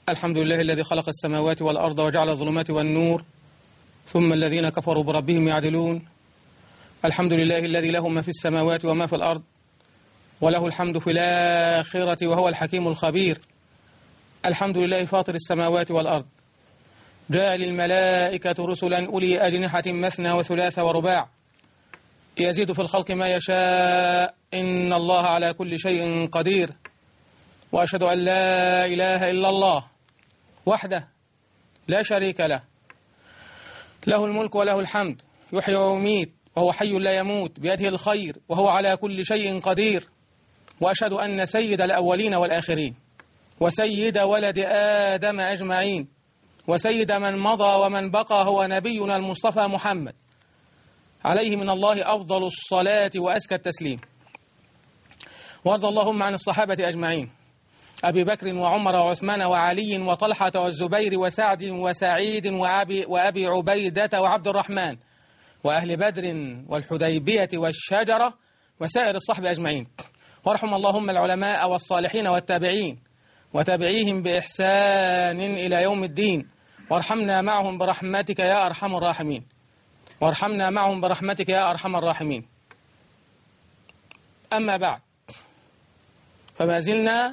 الحمد لله الذي خلق السماوات والأرض وجعل الظلمات والنور ثم الذين كفروا بربهم يعدلون. الحمد لله الذي له ما في السماوات وما في الأرض وله الحمد في الآخرة وهو الحكيم الخبير. الحمد لله فاطر السماوات والأرض جاعل الملائكة رسلا أولي أجنحة مثنى وثلاث ورباع يزيد في الخلق ما يشاء إن الله على كل شيء قدير. وأشهد أن لا إله إلا الله وحده لا شريك له، له الملك وله الحمد، يحيي ويميت وهو حي لا يموت، بيده الخير وهو على كل شيء قدير. وأشهد أن سيد الأولين والآخرين وسيد ولد آدم أجمعين وسيد من مضى ومن بقى هو نبينا المصطفى محمد عليه من الله أفضل الصلاة وأزكى التسليم. وارض اللهم عن الصحابة أجمعين، أبي بكر وعمر وعثمان وعلي وطلحة والزبير وسعد وسعيد وأبي عبيدة وعبد الرحمن وأهل بدر والحديبية والشجرة وسائر الصحب أجمعين. وارحم اللهم العلماء والصالحين والتابعين وتابعيهم بإحسان إلى يوم الدين، وارحمنا معهم برحمتك يا أرحم الراحمين، وارحمنا معهم برحمتك يا أرحم الراحمين. أما بعد، فما زلنا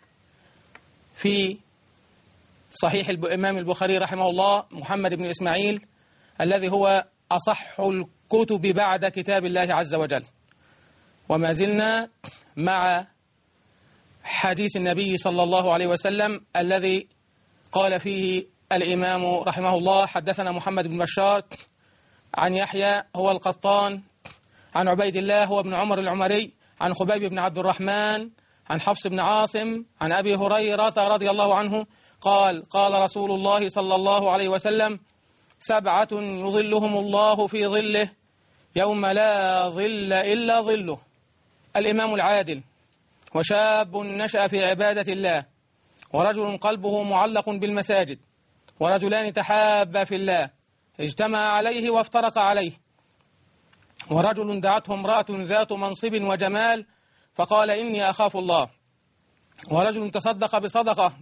في صحيح الإمام البخاري رحمه الله محمد بن إسماعيل الذي هو أصح الكتب بعد كتاب الله عز وجل، وما زلنا مع حديث النبي صلى الله عليه وسلم الذي قال فيه الإمام رحمه الله: حدثنا محمد بن بشار عن يحيى هو القطان عن عبيد الله هو ابن عمر العمري عن خبيب بن عبد الرحمن عن حفص بن عاصم عن أبي هريرة رضي الله عنه قال: قال رسول الله صلى الله عليه وسلم: 7 يظلهم الله في ظله يوم لا ظل إلا ظله: الإمام العادل، وشاب نشأ في عبادة الله، ورجل قلبه معلق بالمساجد، ورجلان تحابا في الله اجتمع عليه وافترق عليه، ورجل دعته امرأة ذات منصب وجمال فقال: إني أخاف الله، ورجل تصدق بصدقة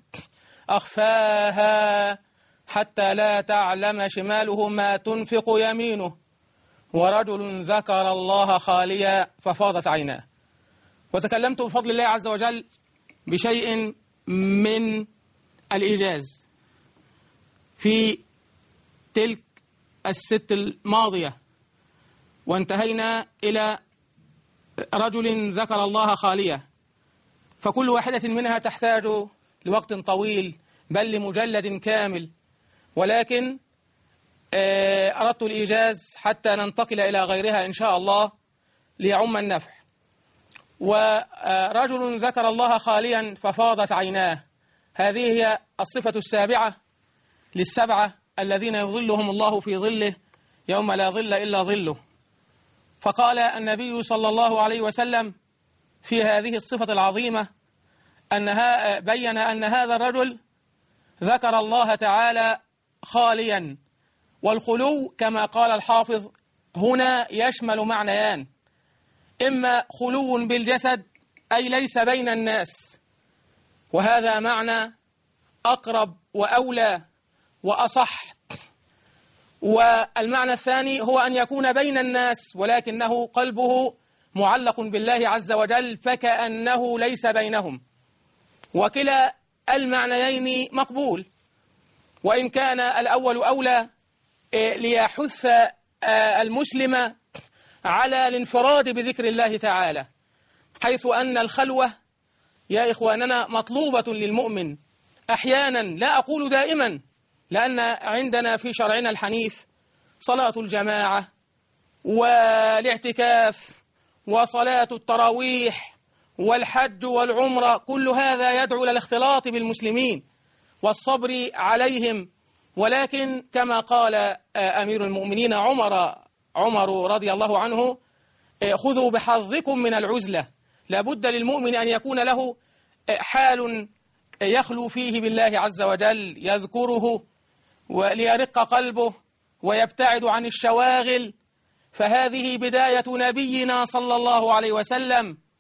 أخفاها حتى لا تعلم شماله ما تنفق يمينه، ورجل ذكر الله خاليا ففاضت عيناه. وتكلمت بفضل الله عز وجل بشيء من الإيجاز في تلك الست الماضية، وانتهينا إلى رجل ذكر الله خالية، فكل واحدة منها تحتاج لوقت طويل بل لمجلد كامل، ولكن أردت الإيجاز حتى ننتقل إلى غيرها إن شاء الله ليعم النفع. ورجل ذكر الله خاليا ففاضت عيناه، هذه هي الصفة السابعة للسبعة الذين يظلهم الله في ظله يوم لا ظل إلا ظله. فقال النبي صلى الله عليه وسلم في هذه الصفة العظيمة أنها بين أن هذا الرجل ذكر الله تعالى خاليا، والخلو كما قال الحافظ هنا يشمل معنيان: إما خلو بالجسد أي ليس بين الناس، وهذا معنى أقرب وأولى وأصح، والمعنى الثاني هو أن يكون بين الناس ولكنه قلبه معلق بالله عز وجل فكأنه ليس بينهم، وكلا المعنيين مقبول، وإن كان الأول أولى ليحث المسلم على الانفراد بذكر الله تعالى، حيث أن الخلوة يا إخواننا مطلوبة للمؤمن أحيانا، لا أقول دائما، لأن عندنا في شرعنا الحنيف صلاة الجماعة والاعتكاف وصلاة التراويح والحج والعمرة، كل هذا يدعو إلى الاختلاط بالمسلمين والصبر عليهم، ولكن كما قال أمير المؤمنين عمر رضي الله عنه: خذوا بحظكم من العزلة. لابد للمؤمن أن يكون له حال يخلو فيه بالله عز وجل يذكره وليرق قلبه ويبتعد عن الشواغل، فهذه بداية نبينا صلى الله عليه وسلم،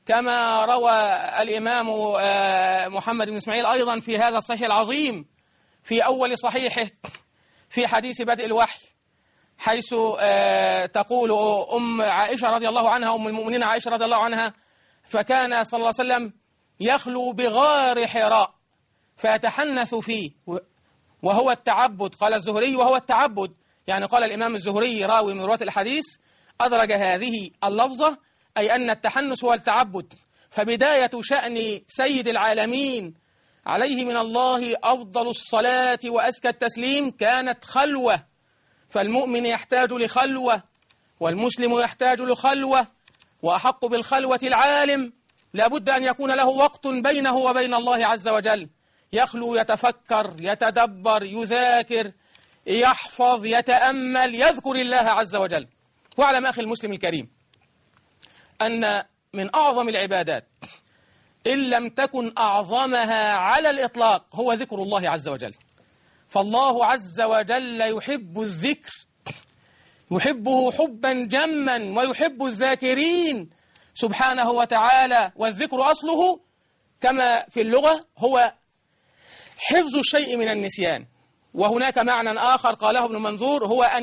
كما روى الإمام محمد بن إسماعيل أيضا في هذا الصحيح العظيم في أول صحيحه في حديث بدء الوحي، حيث تقول أم عائشة رضي الله عنها، أم المؤمنين عائشة رضي الله عنها: فكان صلى الله عليه وسلم يخلو بغار حراء فيتحنث فيه وهو التعبد. قال الزهري: وهو التعبد، يعني قال الإمام الزهري راوي من رواة الحديث أدرج هذه اللفظة، أي أن التحنث هو التعبد. فبداية شأن سيد العالمين عليه من الله أفضل الصلاة وأزكى التسليم كانت خلوة، فالمؤمن يحتاج لخلوة والمسلم يحتاج لخلوة، وأحق بالخلوة العالم، لابد أن يكون له وقت بينه وبين الله عز وجل، يخلو، يتفكر، يتدبر، يذاكر، يحفظ، يتأمل، يذكر الله عز وجل. واعلم أخي المسلم الكريم أن من أعظم العبادات إن لم تكن أعظمها على الإطلاق هو ذكر الله عز وجل. فالله عز وجل يحب الذكر، يحبه حبا جما، ويحب الذاكرين سبحانه وتعالى. والذكر أصله كما في اللغة هو حفظ الشيء من النسيان. وهناك معنى آخر قاله ابن منظور، هو أن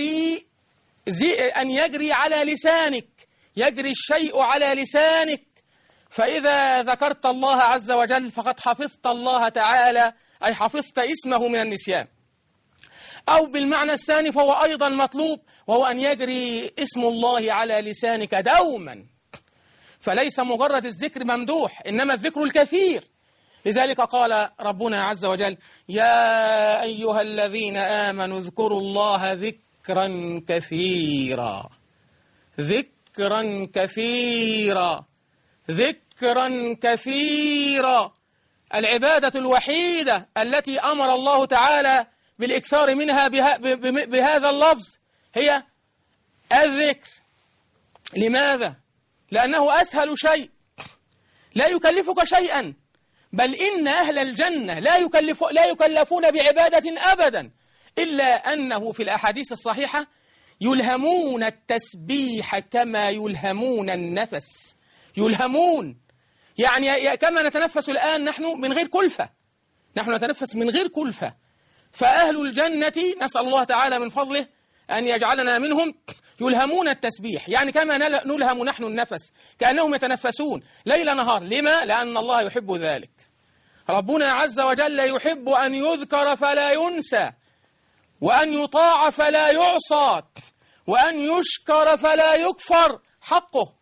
يجري على لسانك، يجري الشيء على لسانك، فإذا ذكرت الله عز وجل فقد حفظت الله تعالى، أي حفظت اسمه من النسيان. أو بالمعنى الثاني فهو أيضا مطلوب، وهو أن يجري اسم الله على لسانك دوما، فليس مجرد الذكر ممدوح، إنما الذكر الكثير. لذلك قال ربنا عز وجل: يا أيها الذين آمنوا اذكروا الله ذكرا كثيرا، ذكرا كثيرا، ذكرا كثيرا. العبادة الوحيدة التي أمر الله تعالى بالإكثار منها بهذا اللفظ هي الذكر. لماذا؟ لأنه أسهل شيء، لا يكلفك شيئا، بل إن أهل الجنة لا يكلفون بعبادة أبدا، إلا أنه في الأحاديث الصحيحة يلهمون التسبيح كما يلهمون النفس. يلهمون يعني كما نتنفس الآن نحن من غير كلفة، نحن نتنفس من غير كلفة. فأهل الجنة نسأل الله تعالى من فضله أن يجعلنا منهم، يلهمون التسبيح، يعني كما نلهم نحن النفس، كأنهم يتنفسون ليل نهار. لما؟ لأن الله يحب ذلك. ربنا عز وجل يحب أن يذكر فلا ينسى، وأن يطاع فلا يعصى، وأن يشكر فلا يكفر. حقه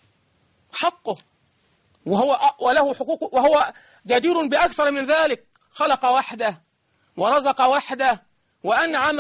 وله حقوق، وهو جدير بأكثر من ذلك. خلق وحده، ورزق وحده، وأنعم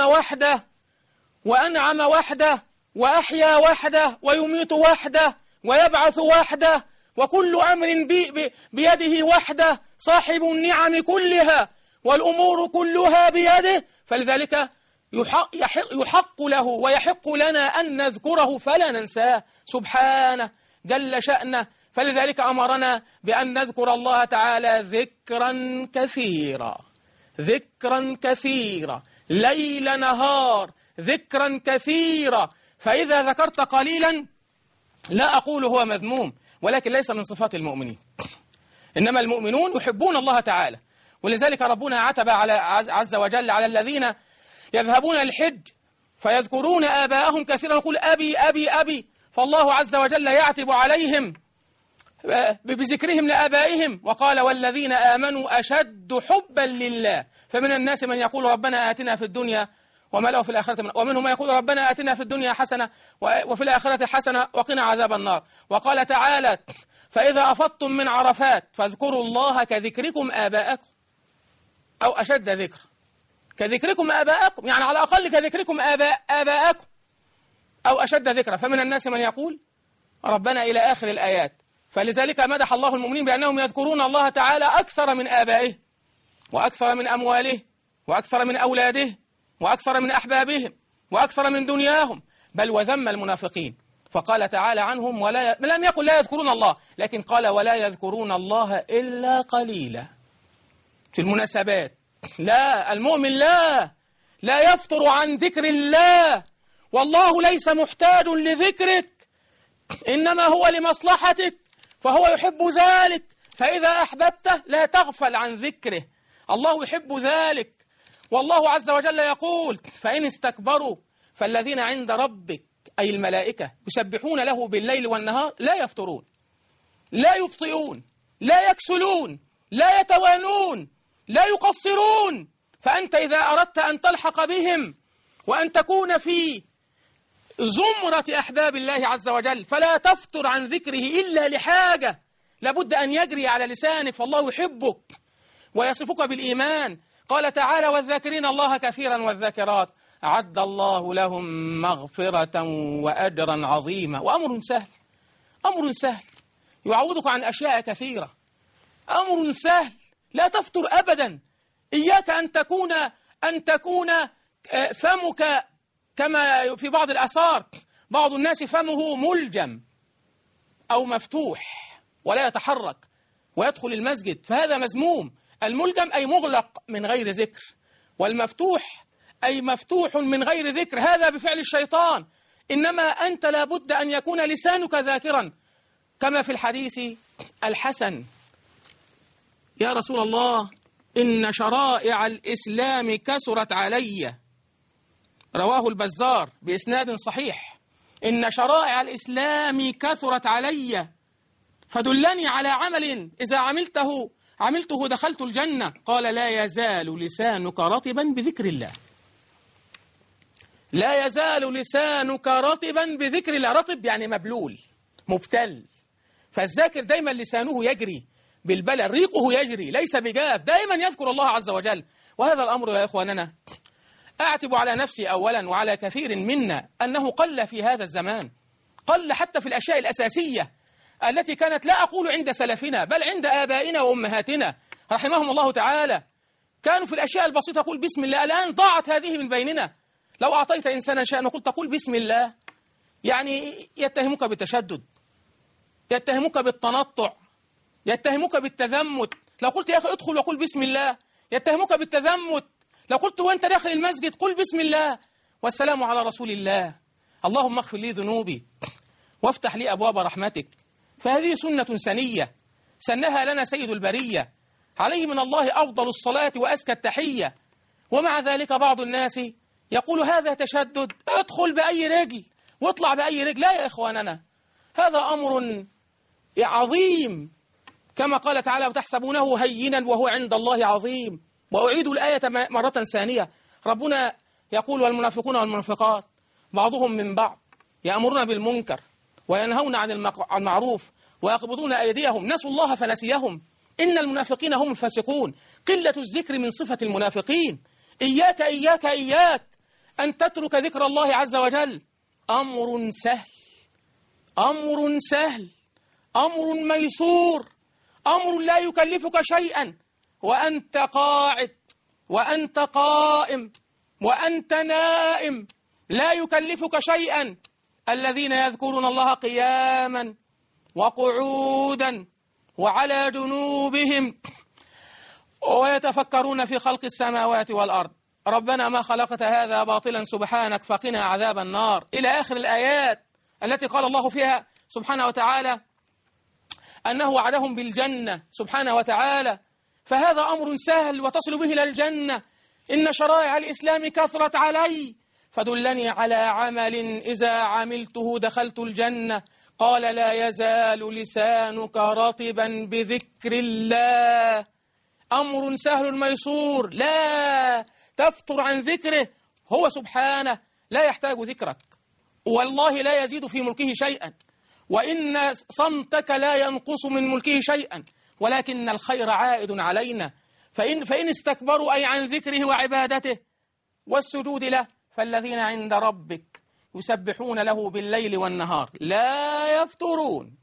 وحده، وأحيا وحده، ويميت وحده، ويبعث وحده، وكل أمر بيده وحده، صاحب النعم كلها، والأمور كلها بيده. فلذلك يحق له ويحق لنا أن نذكره فلا ننساه سبحانه جل شأنه. فلذلك أمرنا بأن نذكر الله تعالى ذكرا كثيرا، ذكرا كثيرا، ليل نهار، ذكرا كثيرا. فإذا ذكرت قليلا لا أقول هو مذموم، ولكن ليس من صفات المؤمنين، إنما المؤمنون يحبون الله تعالى. ولذلك ربنا عتب عز وجل على الذين يذهبون الحج فيذكرون آباءهم كثيرا، يقول أبي أبي أبي، فالله عز وجل يعتب عليهم بذكرهم لآبائهم، وقال والذين آمنوا أشد حبا لله. فمن الناس من يقول ربنا آتنا في الدنيا وما له في الآخرة، ومنهم من يقول ربنا آتنا في الدنيا حسنة وفي الآخرة حسنة وقنا عذاب النار. وقال تعالى فإذا أفضتم من عرفات فاذكروا الله كذكركم آباءكم أو أشد ذكر، كذكركم آباءكم، يعني على الأقل كذكركم آباءكم أو أشد ذكرا. فمن الناس من يقول ربنا إلى آخر الآيات. فلذلك مدح الله المؤمنين بأنهم يذكرون الله تعالى أكثر من آبائه، وأكثر من أمواله، وأكثر من أولاده، وأكثر من أحبابهم، وأكثر من دنياهم، بل وذم المنافقين فقال تعالى عنهم لم يقل لا يذكرون الله، لكن قال ولا يذكرون الله إلا قليلا. في المناسبات لا، المؤمن لا يفتر عن ذكر الله، والله ليس محتاج لذكرك، إنما هو لمصلحتك. فهو يحب ذلك، فإذا أحببته لا تغفل عن ذكره. الله يحب ذلك. والله عز وجل يقول: فإن استكبروا فالذين عند ربك أي الملائكة يسبحون له بالليل والنهار لا يفترون، لا يبطئون، لا يكسلون، لا يتوانون، لا يقصرون. فأنت إذا أردت أن تلحق بهم وأن تكون في زمرة أحباب الله عز وجل فلا تفتر عن ذكره إلا لحاجة لابد أن يجري على لسانك، فالله يحبك ويصفك بالإيمان. قال تعالى: والذاكرين الله كثيرا والذاكرات أعد الله لهم مغفرة وأجرا عظيما. وأمر سهل، أمر سهل يعوضك عن أشياء كثيرة، أمر سهل لا تفتر أبدا. إياك أن تكون فمك كما في بعض الآثار، بعض الناس فمه ملجم أو مفتوح ولا يتحرك ويدخل المسجد، فهذا مذموم. الملجم أي مغلق من غير ذكر، والمفتوح أي مفتوح من غير ذكر، هذا بفعل الشيطان. إنما أنت لابد أن يكون لسانك ذاكرا، كما في الحديث الحسن: يا رسول الله إن شرائع الإسلام كثرت علي، رواه البزار بإسناد صحيح: إن شرائع الإسلام كثرت علي فدلني على عمل إذا عملته دخلت الجنة. قال: لا يزال لسانك رطبا بذكر الله، لا يزال لسانك رطبا بذكر الله. رطب يعني مبلول مبتل، فالذاكر دايما لسانه يجري بالبلل، ريقه يجري ليس بجاف، دائما يذكر الله عز وجل. وهذا الأمر يا إخواننا أعتب على نفسي أولا وعلى كثير منا أنه قل في هذا الزمان، قل حتى في الأشياء الأساسية التي كانت لا أقول عند سلفنا بل عند آبائنا وأمهاتنا رحمهم الله تعالى. كانوا في الأشياء البسيطة يقول بسم الله. الآن ضاعت هذه من بيننا. لو أعطيت إنسانا شيئا وقلت تقول بسم الله، يعني يتهمك بالتشدد، يتهمك بالتنطع، يتهمك بالتذمت. لو قلت يا أخي ادخل وقل بسم الله يتهمك بالتذمت. لو قلت وأنت داخل المسجد قل بسم الله والسلام على رسول الله، اللهم اغفر لي ذنوبي وافتح لي أبواب رحمتك. فهذه سنة سنية سنها لنا سيد البرية عليه من الله أفضل الصلاة وأزكى التحية. ومع ذلك بعض الناس يقول هذا تشدد، ادخل بأي رجل واطلع بأي رجل. لا يا إخواننا، هذا أمر عظيم كما قال تعالى: وتحسبونه هينا وهو عند الله عظيم. وأعيد الآية مرة ثانية، ربنا يقول: والمنافقون والمنافقات بعضهم من بعض يأمرون بالمنكر وينهون عن المعروف ويقبضون أيديهم نسوا الله فنسيهم إن المنافقين هم الفاسقون. قلة الذكر من صفة المنافقين. إياك إياك إياك أن تترك ذكر الله عز وجل. أمر سهل، أمر سهل، أمر ميسور، أمر لا يكلفك شيئا، وأنت قاعد وأنت قائم وأنت نائم، لا يكلفك شيئا. الذين يذكرون الله قياما وقعودا وعلى جنوبهم ويتفكرون في خلق السماوات والأرض ربنا ما خلقت هذا باطلا سبحانك فقنا عذاب النار، إلى آخر الآيات التي قال الله فيها سبحانه وتعالى أنه وعدهم بالجنة سبحانه وتعالى. فهذا أمر سهل وتصل به إلى الجنة. إن شرائع الإسلام كثرت علي فدلني على عمل إذا عملته دخلت الجنة. قال: لا يزال لسانك رطبا بذكر الله. أمر سهل ميسور، لا تفتر عن ذكره. هو سبحانه لا يحتاج ذكرك، والله لا يزيد في ملكه شيئا، وإن صمتك لا ينقص من ملكه شيئا، ولكن الخير عائد علينا. فإن استكبروا أي عن ذكره وعبادته والسجود له فالذين عند ربك يسبحون له بالليل والنهار لا يفترون.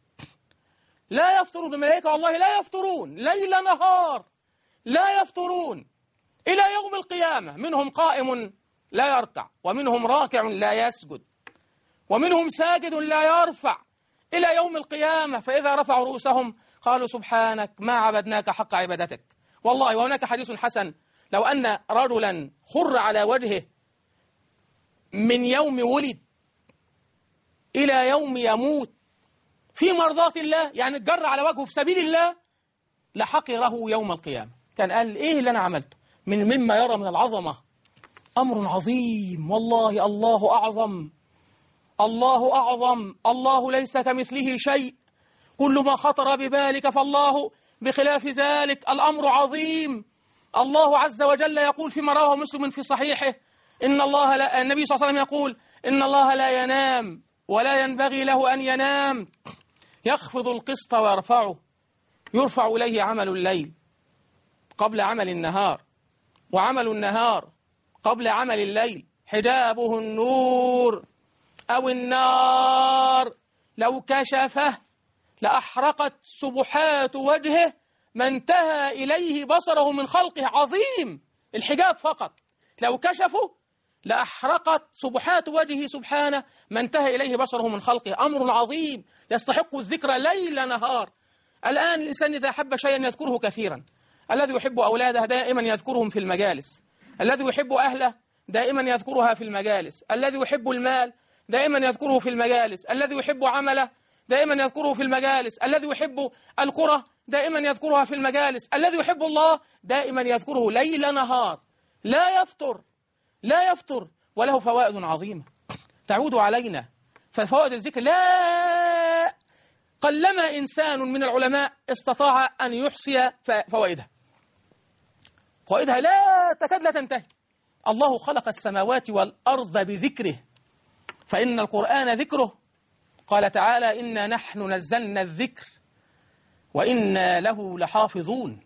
لا يفترون الملائكة، والله لا يفترون ليل نهار، لا يفترون إلى يوم القيامة. منهم قائم لا يركع، ومنهم راكع لا يسجد، ومنهم ساجد لا يرفع إلى يوم القيامة. فإذا رفعوا رؤوسهم قالوا سبحانك ما عبدناك حق عبادتك. والله وهناك حديث حسن: لو أن رجلا خر على وجهه من يوم ولد إلى يوم يموت في مرضاة الله، يعني اتجر على وجهه في سبيل الله، لحقره يوم القيامة. كان قال إيه اللي أنا عملته مما يرى من العظمة؟ أمر عظيم والله. الله أعظم، الله أعظم، الله ليس كمثله شيء، كل ما خطر ببالك فالله بخلاف ذلك، الأمر عظيم. الله عز وجل يقول فيما رواه مسلم في صحيحه إن الله النبي صلى الله عليه وسلم يقول إن الله لا ينام ولا ينبغي له أن ينام، يخفض القسط ويرفعه، يرفع إليه عمل الليل قبل عمل النهار، وعمل النهار قبل عمل الليل، حجابه النور أو النار، لو كشفه لأحرقت سبحات وجهه ما انتهى إليه بصره من خلقه. عظيم الحجاب فقط، لو كشفه لأحرقت سبحات وجهه سبحانه ما انتهى إليه بصره من خلقه. أمر عظيم يستحق الذكر ليل نهار. الآن الإنسان إذا أحب شيئا يذكره كثيرا، الذي يحب أولاده دائما يذكرهم في المجالس، الذي يحب أهله دائما يذكرها في المجالس، الذي يحب المال دائما يذكره في المجالس، الذي يحب عمله دائما يذكره في المجالس، الذي يحب الكرة دائما يذكرها في المجالس، الذي يحب الله دائما يذكره ليل نهار، لا يفتر لا يفتر، وله فوائد عظيمة تعود علينا. ففوائد الذكر لا قلما إنسان من العلماء استطاع أن يحصي فوائدها. فوائدها لا تكاد لا تنتهي. الله خلق السماوات والأرض بذكره، فإن القرآن ذكره. قال تعالى إنا نحن نزلنا الذكر وإنا له لحافظون.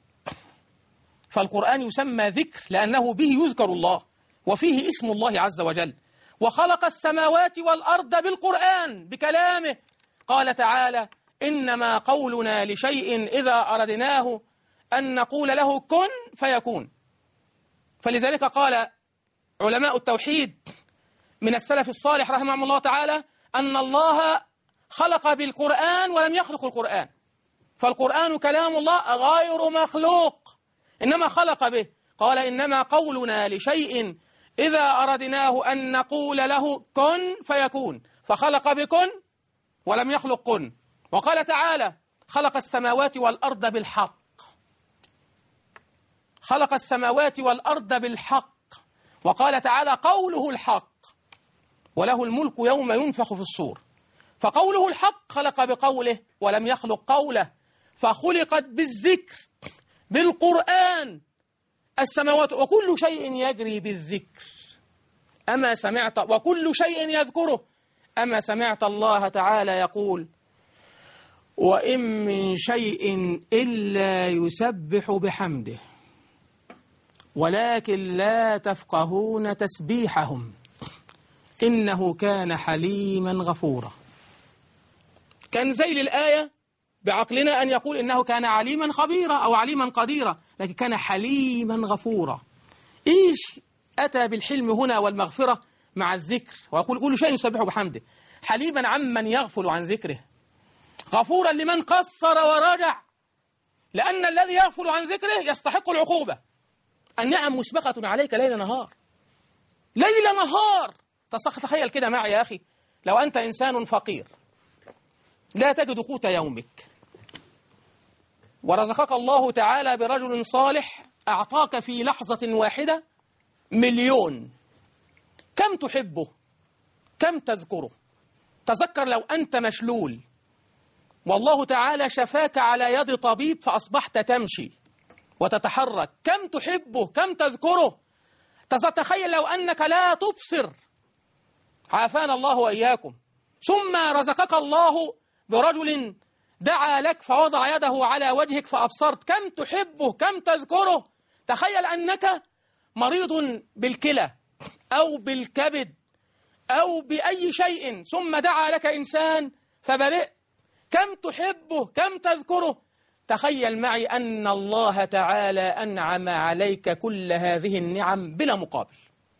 فالقرآن يسمى ذكر لأنه به يذكر الله وفيه اسم الله عز وجل. وخلق السماوات والأرض بالقرآن بكلامه. قال تعالى إنما قولنا لشيء إذا أردناه أن نقول له كن فيكون. فلذلك قال علماء التوحيد من السلف الصالح رحمه الله تعالى أن الله خلق بالقرآن ولم يخلق القرآن، فالقرآن كلام الله غير مخلوق، إنما خلق به. قال إنما قولنا لشيء إذا أردناه أن نقول له كن فيكون، فخلق بكن ولم يخلق كن. وقال تعالى خلق السماوات والأرض بالحق، خلق السماوات والأرض بالحق. وقال تعالى قوله الحق وله الملك يوم ينفخ في الصور. فقوله الحق خلق بقوله ولم يخلق قوله، فخلقت بالذكر بالقرآن السماوات وكل شيء يجري بالذكر. أما سمعت وكل شيء يذكره، أما سمعت الله تعالى يقول وإن من شيء إلا يسبح بحمده ولكن لا تفقهون تسبيحهم إنه كان حليما غفورا. كان زي الآية بعقلنا أن يقول إنه كان عليما خبيرا أو عليما قديرا، لكن كان حليما غفورا. إيش أتى بالحلم هنا والمغفرة مع الذكر؟ ويقول كل شيء يسبح بحمده. حليما عمن يغفل عن ذكره، غفورا لمن قصر ورجع، لأن الذي يغفل عن ذكره يستحق العقوبة. النعم مسبقة عليك ليل نهار، ليل نهار. تخيل كده معي يا أخي، لو أنت إنسان فقير لا تجد قوت يومك، ورزقك الله تعالى برجل صالح أعطاك في لحظة واحدة 1,000,000، كم تحبه؟ كم تذكره؟ تذكر لو أنت مشلول والله تعالى شفاك على يد طبيب فأصبحت تمشي وتتحرك، كم تحبه؟ كم تذكره؟ تخيل لو أنك لا تبصر، عافانا الله وإياكم، ثم رزقك الله برجل دعا لك فوضع يده على وجهك فأبصرت، كم تحبه؟ كم تذكره؟ تخيل أنك مريض بالكلى أو بالكبد أو بأي شيء ثم دعا لك إنسان فبرئت، كم تحبه؟ كم تذكره؟ تخيل معي أن الله تعالى أنعم عليك كل هذه النعم بلا مقابل،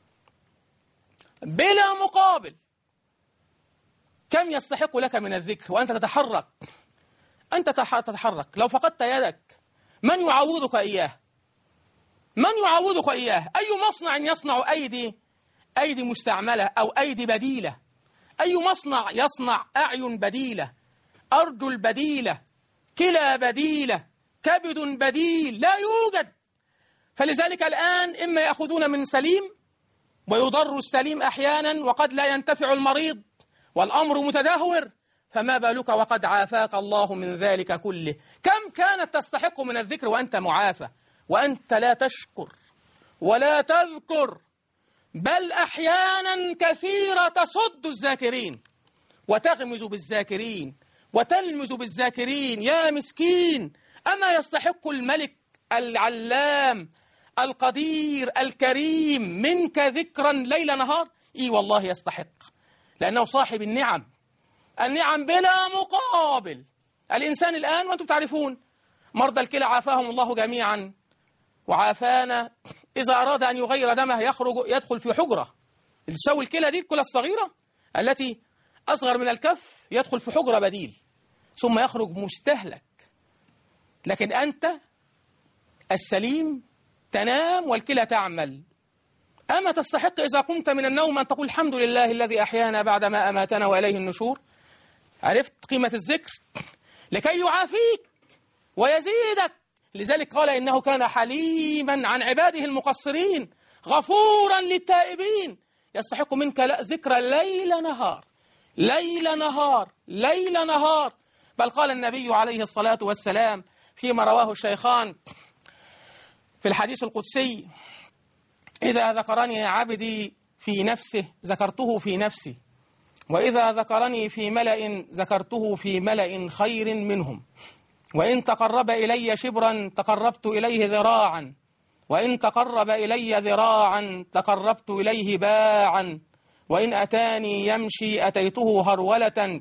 بلا مقابل. كم يستحق لك من الذكر وأنت تتحرك؟ أنت تتحرك، لو فقدت يدك من يعوضك إياه؟ من يعوضك إياه؟ أي مصنع يصنع أيدي مستعملة أو أيدي بديلة؟ أي مصنع يصنع أعين بديلة أرجل بديلة، كلى بديلة، كبد بديل، لا يوجد. فلذلك الآن إما يأخذون من سليم ويضر السليم أحيانا وقد لا ينتفع المريض والأمر متدهور، فما بالك وقد عافاك الله من ذلك كله. كم كانت تستحق من الذكر وأنت معافى وأنت لا تشكر ولا تذكر، بل أحيانا كثيرة تصد الذاكرين وتغمز بالذاكرين وتلمز بالذاكرين. يا مسكين، أما يستحق الملك العلام القدير الكريم منك ذكرا ليل نهار؟ إي والله يستحق، لأنه صاحب النعم بلا مقابل. الإنسان الآن وأنتم تعرفون مرضى الكلى عافاهم الله جميعا وعافانا، إذا أراد أن يغير دمه يدخل في حجرة، تسوي الكلى دي الكلى الصغيرة التي أصغر من الكف، يدخل في حجرة بديل ثم يخرج مستهلك. لكن أنت السليم تنام والكلى تعمل. أما تستحق إذا قمت من النوم أن تقول الحمد لله الذي أحيانا بعدما أماتنا وإليه النشور؟ عرفت قيمة الذكر؟ لكي يعافيك ويزيدك. لذلك قال إنه كان حليما عن عباده المقصرين غفورا للتائبين. يستحق منك ذكر ليل نهار ليل نهار ليل نهار. بل قال النبي عليه الصلاة والسلام فيما رواه الشيخان في الحديث القدسي: إذا ذكرني عبدي في نفسه ذكرته في نفسي، وإذا ذكرني في ملأ ذكرته في ملأ خير منهم، وإن تقرب إلي شبرا تقربت إليه ذراعا، وإن تقرب إلي ذراعا تقربت إليه باعا، وإن أتاني يمشي أتيته هرولة.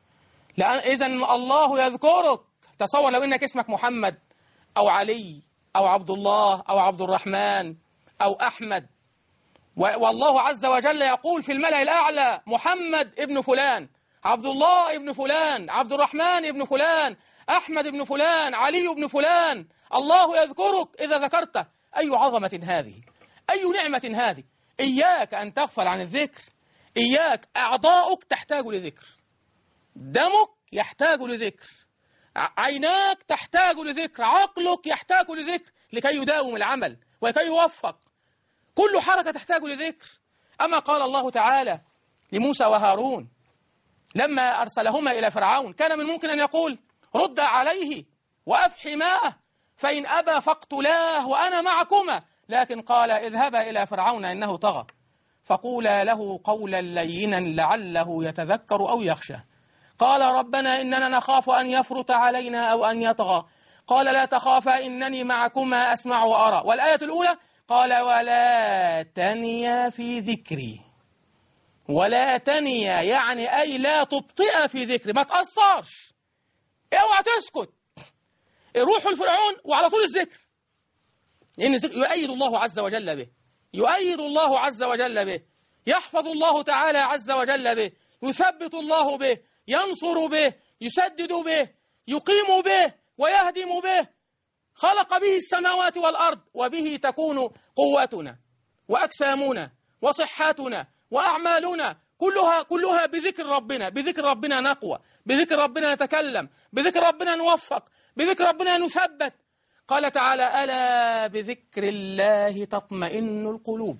إذن الله يذكرك. تصور لو إنك اسمك محمد أو علي أو عبد الله أو عبد الرحمن أو أحمد، والله عز وجل يقول في الملأ الأعلى: محمد ابن فلان، عبد الله ابن فلان، عبد الرحمن ابن فلان، أحمد ابن فلان، علي ابن فلان. الله يذكرك إذا ذكرته. أي عظمة هذه، أي نعمة هذه. إياك أن تغفل عن الذكر. إياك، أعضاؤك تحتاج لذكر، دمك يحتاج لذكر، عيناك تحتاج لذكر، عقلك يحتاج لذكر لكي يداوم العمل ولكي يوفق. كل حركة تحتاج لذكر. أما قال الله تعالى لموسى وهارون لما أرسلهما إلى فرعون، كان من ممكن أن يقول: رد عليه وأفحماه فإن أبى فاقتلاه وأنا معكما، لكن قال: اذهبا إلى فرعون إنه طغى فقولا له قولا لينا لعله يتذكر أو يخشى. قال: ربنا إننا نخاف أن يفرط علينا أو أن يطغى. قال: لا تخافا إنني معكما أسمع وأرى. والآية الأولى قال: ولا تنيا في ذكري. ولا تنيا يعني أي لا تبطئ في ذكري، ما تقصرش، اوعى تسكت. روحوا لفرعون وعلى طول الذكر، لأن يؤيد الله عز وجل به، يؤيد الله عز وجل به، يحفظ الله تعالى عز وجل به، يثبت الله به، ينصر به، يسدد به، يقيم به ويهدم به. خلق به السماوات والأرض، وبه تكون قوتنا وأجسامنا وصحاتنا وأعمالنا كلها بذكر ربنا. بذكر ربنا نقوى، بذكر ربنا نتكلم، بذكر ربنا نوفق، بذكر ربنا نثبت. قال تعالى: ألا بذكر الله تطمئن القلوب.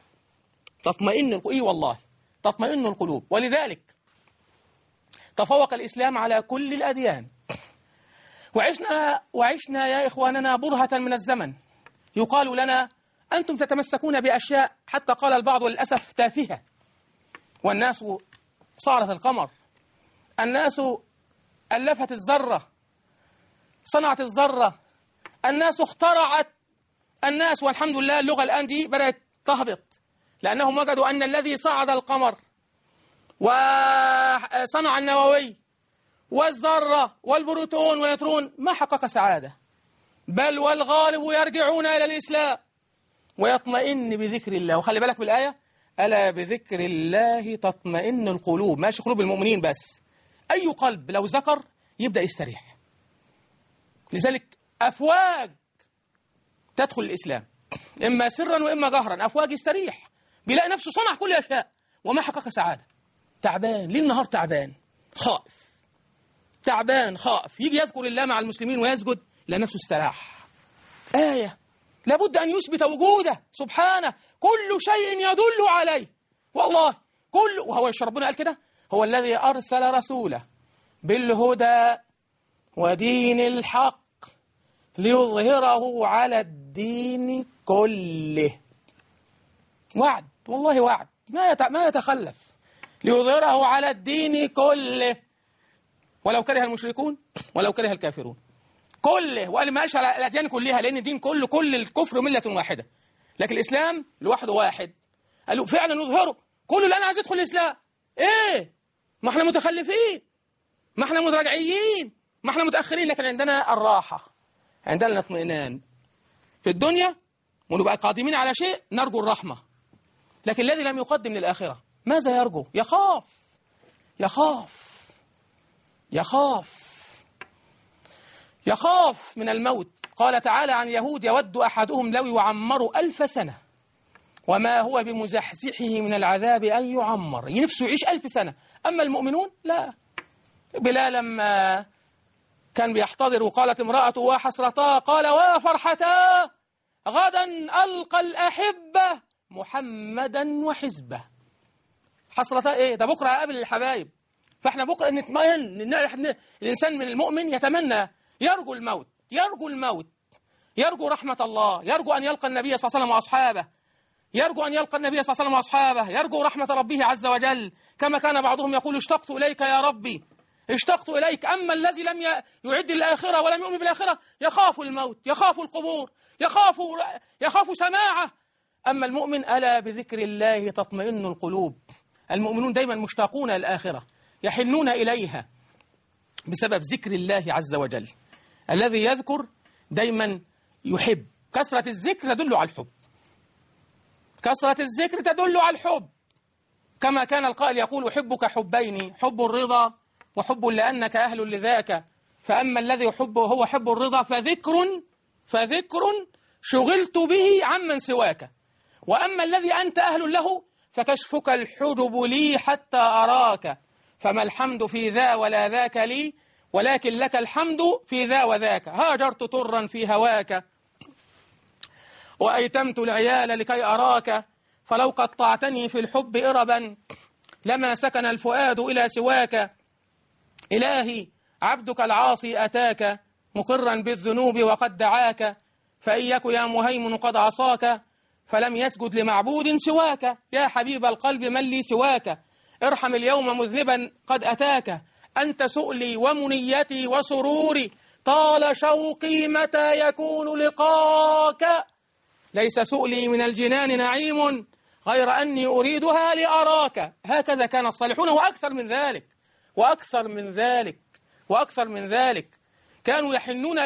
إي والله تطمئن القلوب. ولذلك تفوق الإسلام على كل الأديان. وعشنا يا إخواننا برهة من الزمن يقال لنا: أنتم تتمسكون بأشياء، حتى قال البعض للأسف تافهة. والناس صارت القمر، الناس ألفت الذرة، صنعت الذرة، الناس اخترعت، الناس. والحمد لله اللغة الآن دي بدأت تهبط، لأنهم وجدوا أن الذي صعد القمر وصنع النووي والذرة والبروتون والنيوترون ما حقق سعادة، بل والغالب يرجعون إلى الإسلام ويطمئن بذكر الله. وخلي بالك بالآية: ألا بذكر الله تطمئن القلوب. ماشي قلوب المؤمنين بس، أي قلب لو ذكر يبدأ يستريح. لذلك أفواج تدخل الإسلام إما سرا وإما جهرا، أفواج يستريح بيلاقي نفسه صنع كل أشياء وما حقق سعادة. تعبان ليل نهار، تعبان، خائف تعبان خائف يجي يذكر الله مع المسلمين ويسجد إلى نفسه استراح. آية لابد أن يثبت وجوده سبحانه، كل شيء يدل عليه والله كل. وهو ربنا قال كده: هو الذي أرسل رسوله بالهدى ودين الحق ليظهره على الدين كله. وعد والله وعد ما يتخلف، ليظهره على الدين كله ولو كره المشركون ولو كره الكافرون كله. وقال ما قالش على الأديان كلها، لأن الدين كله كل الكفر ملة واحدة، لكن الإسلام لوحده واحد. قال له فعلا يظهره كله. اللي أنا عايز يدخل الإسلام إيه؟ ما احنا متخلفين، ما احنا متراجعين، ما احنا متأخرين، لكن عندنا الراحة، عندنا الاطمئنان في الدنيا، ونبقى قادمين على شيء نرجو الرحمة. لكن الذي لم يقدم للآخرة ماذا يرجو؟ يخاف يخاف يخاف يخاف من الموت. قال تعالى عن يهود: يود أحدهم لو يعمر 1000 سنة وما هو بمزحزحه من العذاب أن يعمر. نفسه يعيش 1000 سنة. أما المؤمنون لا. بلال لما كان بيحتضر وقالت امرأته: وحسرتا، قال: وفرحتا، غدا ألقى الأحبة محمدا وحزبه. حسرتا إيه؟ ده بكرة أقابل الحبايب. فإحنا بكرة نتمنى الإنسان من المؤمن يتمنى، يرجو الموت، يرجو الموت، يرجو رحمة الله، يرجو أن يلقى النبي صلى الله عليه وسلم وأصحابه، يرجو أن يلقى النبي صلى الله عليه وسلم وأصحابه، يرجو رحمة ربه عز وجل، كما كان بعضهم يقول: اشتقت إليك يا ربي، اشتقت إليك. أما الذي لم يعد الآخرة ولم يؤمن بالآخرة يخاف الموت، يخاف القبور، يخاف سماعه. أما المؤمن: ألا بذكر الله تطمئن القلوب. المؤمنون دايما مشتاقون الآخرة، يحنون إليها بسبب ذكر الله عز وجل. الذي يذكر دايما يحب. كثرة الذكر تدل على الحب، كثرة الذكر تدل على الحب. كما كان القائل يقول: أحبك حبين، حب الرضا وحب لأنك أهل لذاك. فأما الذي يحبه هو حب الرضا فذكر شغلت به عمن سواك، وأما الذي أنت أهل له فكشفك الحجب لي حتى أراك. فما الحمد في ذا ولا ذاك لي، ولكن لك الحمد في ذا وذاك. هاجرت طرا في هواك وأيتمت العيال لكي أراك، فلو قطعتني في الحب إربا لما سكن الفؤاد إلى سواك. إلهي عبدك العاصي أتاك مقرا بالذنوب وقد دعاك، فإن يك يا مهيمن قد عصاك فلم يسجد لمعبود سواك. يا حبيب القلب من لي سواك، ارحم اليوم مذنبا قد أتاك. أنت سؤلي ومنيتي وسروري، طال شوقي متى يكون لقاك. ليس سؤلي من الجنان نعيم غير أني أريدها لأراك. هكذا كان الصالحون، وأكثر من ذلك وأكثر من ذلك وأكثر من ذلك. كانوا يحنون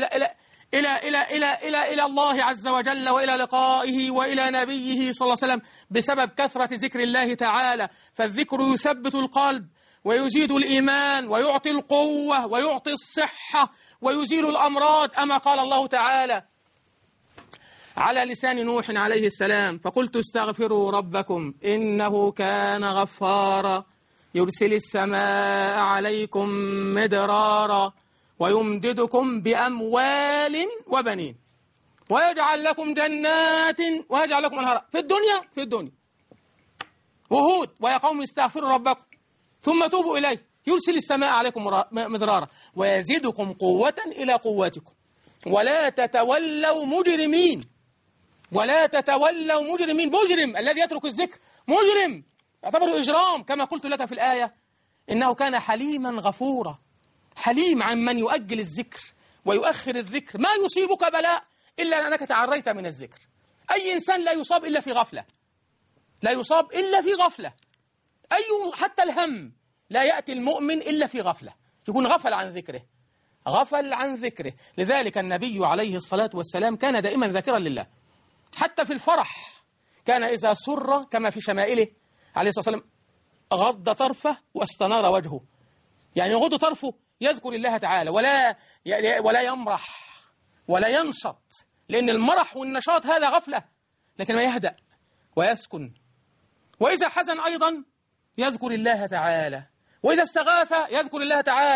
إلى الله عز وجل وإلى لقائه وإلى نبيه صلى الله عليه وسلم بسبب كثرة ذكر الله تعالى. فالذكر يثبت القلب ويزيد الإيمان ويعطي القوة ويعطي الصحة ويزيل الأمراض. أما قال الله تعالى على لسان نوح عليه السلام: فقلت استغفروا ربكم إنه كان غفارا يرسل السماء عليكم مدرارا ويمددكم بأموال وبنين ويجعل لكم جنات ويجعل لكم أنهارا. في الدنيا وهود: ويا قوم استغفروا ربكم ثم توبوا إليه يرسل السماء عليكم مدرارا ويزيدكم قوة إلى قوتكم ولا تتولوا مجرمين. ولا تتولوا مجرمين. مجرم الذي يترك الذكر مجرم، يعتبر إجرام. كما قلت لك في الآية: إنه كان حليما غفورا. حليم عن من يؤجل الذكر ويؤخر الذكر. ما يصيبك بلاء إلا أنك تعريت من الذكر. أي إنسان لا يصاب إلا في غفلة، لا يصاب إلا في غفلة. حتى الهم لا يأتي المؤمن إلا في غفلة، يكون غفل عن ذكره، غفل عن ذكره. لذلك النبي عليه الصلاة والسلام كان دائما ذاكرا لله. حتى في الفرح كان إذا سر كما في شمائله عليه الصلاة والسلام غض طرفه واستنار وجهه، يعني يغض طرفه يذكر الله تعالى ولا يمرح ولا ينشط، لأن المرح والنشاط هذا غفلة. لكن ما يهدأ ويسكن. وإذا حزن أيضا يذكر الله تعالى، وإذا استغاث يذكر الله تعالى،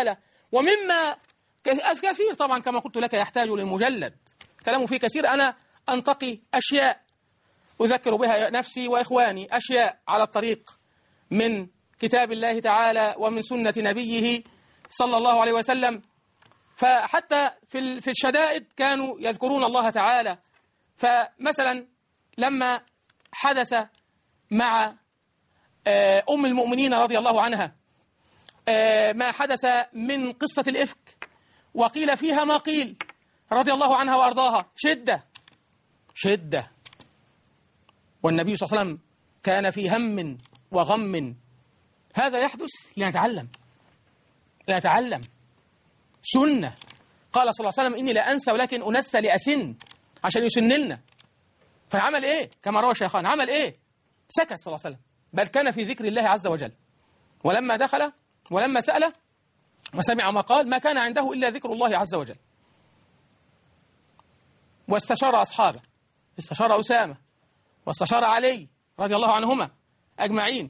ومما كثير طبعا كما قلت لك يحتاج لمجلد، كلامه فيه كثير. أنا أنتقي أشياء أذكر بها نفسي وإخواني، أشياء على الطريق من كتاب الله تعالى ومن سنة نبيه صلى الله عليه وسلم. فحتى في الشدائد كانوا يذكرون الله تعالى. فمثلا لما حدث مع أم المؤمنين رضي الله عنها ما حدث من قصة الإفك، وقيل فيها ما قيل رضي الله عنها وأرضاها، شدة، والنبي صلى الله عليه وسلم كان في هم وغم. هذا يحدث لنتعلم سنة. قال صلى الله عليه وسلم: إني لا أنسى ولكن أنسى لأسن، عشان يسنلنا. فعمل إيه؟ كما روى الشيخان، عمل إيه؟ سكت صلى الله عليه وسلم، بل كان في ذكر الله عز وجل. ولما دخل ولما سأل وسمع ما قال ما كان عنده إلا ذكر الله عز وجل. واستشار أصحابه، استشار أسامة واستشار علي رضي الله عنهما أجمعين،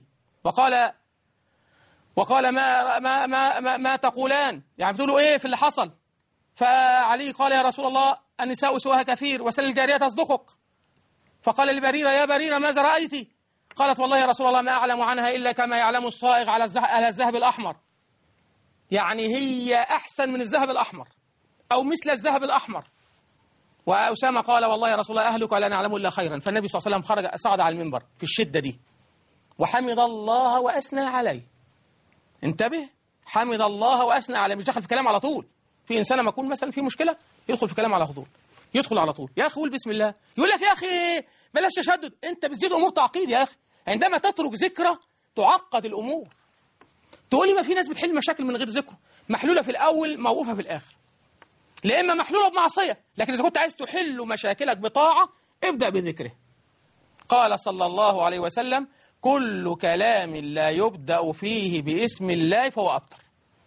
وقال ما تقولان، يعني بتقولوا إيه في اللي حصل؟ فعلي قال: يا رسول الله النساء سواها كثير وسل الجارية تصدقك. فقال لبريرة: يا بريرة ماذا رأيت؟ قالت: والله يا رسول الله ما أعلم عنها إلا كما يعلم الصائغ على الذهب الأحمر، يعني هي أحسن من الذهب الأحمر أو مثل الذهب الأحمر. وأسامة قال: والله يا رسول الله أهلك لا نعلم إلا خيرا. فالنبي صلى الله عليه وسلم صعد على المنبر في الشدة دي وحمد الله وأثنى عليه. انتبه، حمد الله وأثنى عليه، مش دخل في كلام على طول. في إنسان ما يكون مثلا في مشكلة يدخل في كلام على طول، يدخل على طول: يا أخي قول بسم الله. يقول لك: يا أخي بلاش تشدد، أنت بتزيد أمور تعقيد يا أخي. عندما تترك ذكرى تعقد الأمور. تقول لي ما في ناس بتحل مشاكل من غير ذكر، محلولة في الأول موقوفة في الآخر، لا إما محلولة بمعصية. لكن إذا كنت عايز تحل مشاكلك بطاعة ابدأ بذكره. قال صلى الله عليه وسلم: كل كلام لا يبدأ فيه باسم الله فهو أبتر.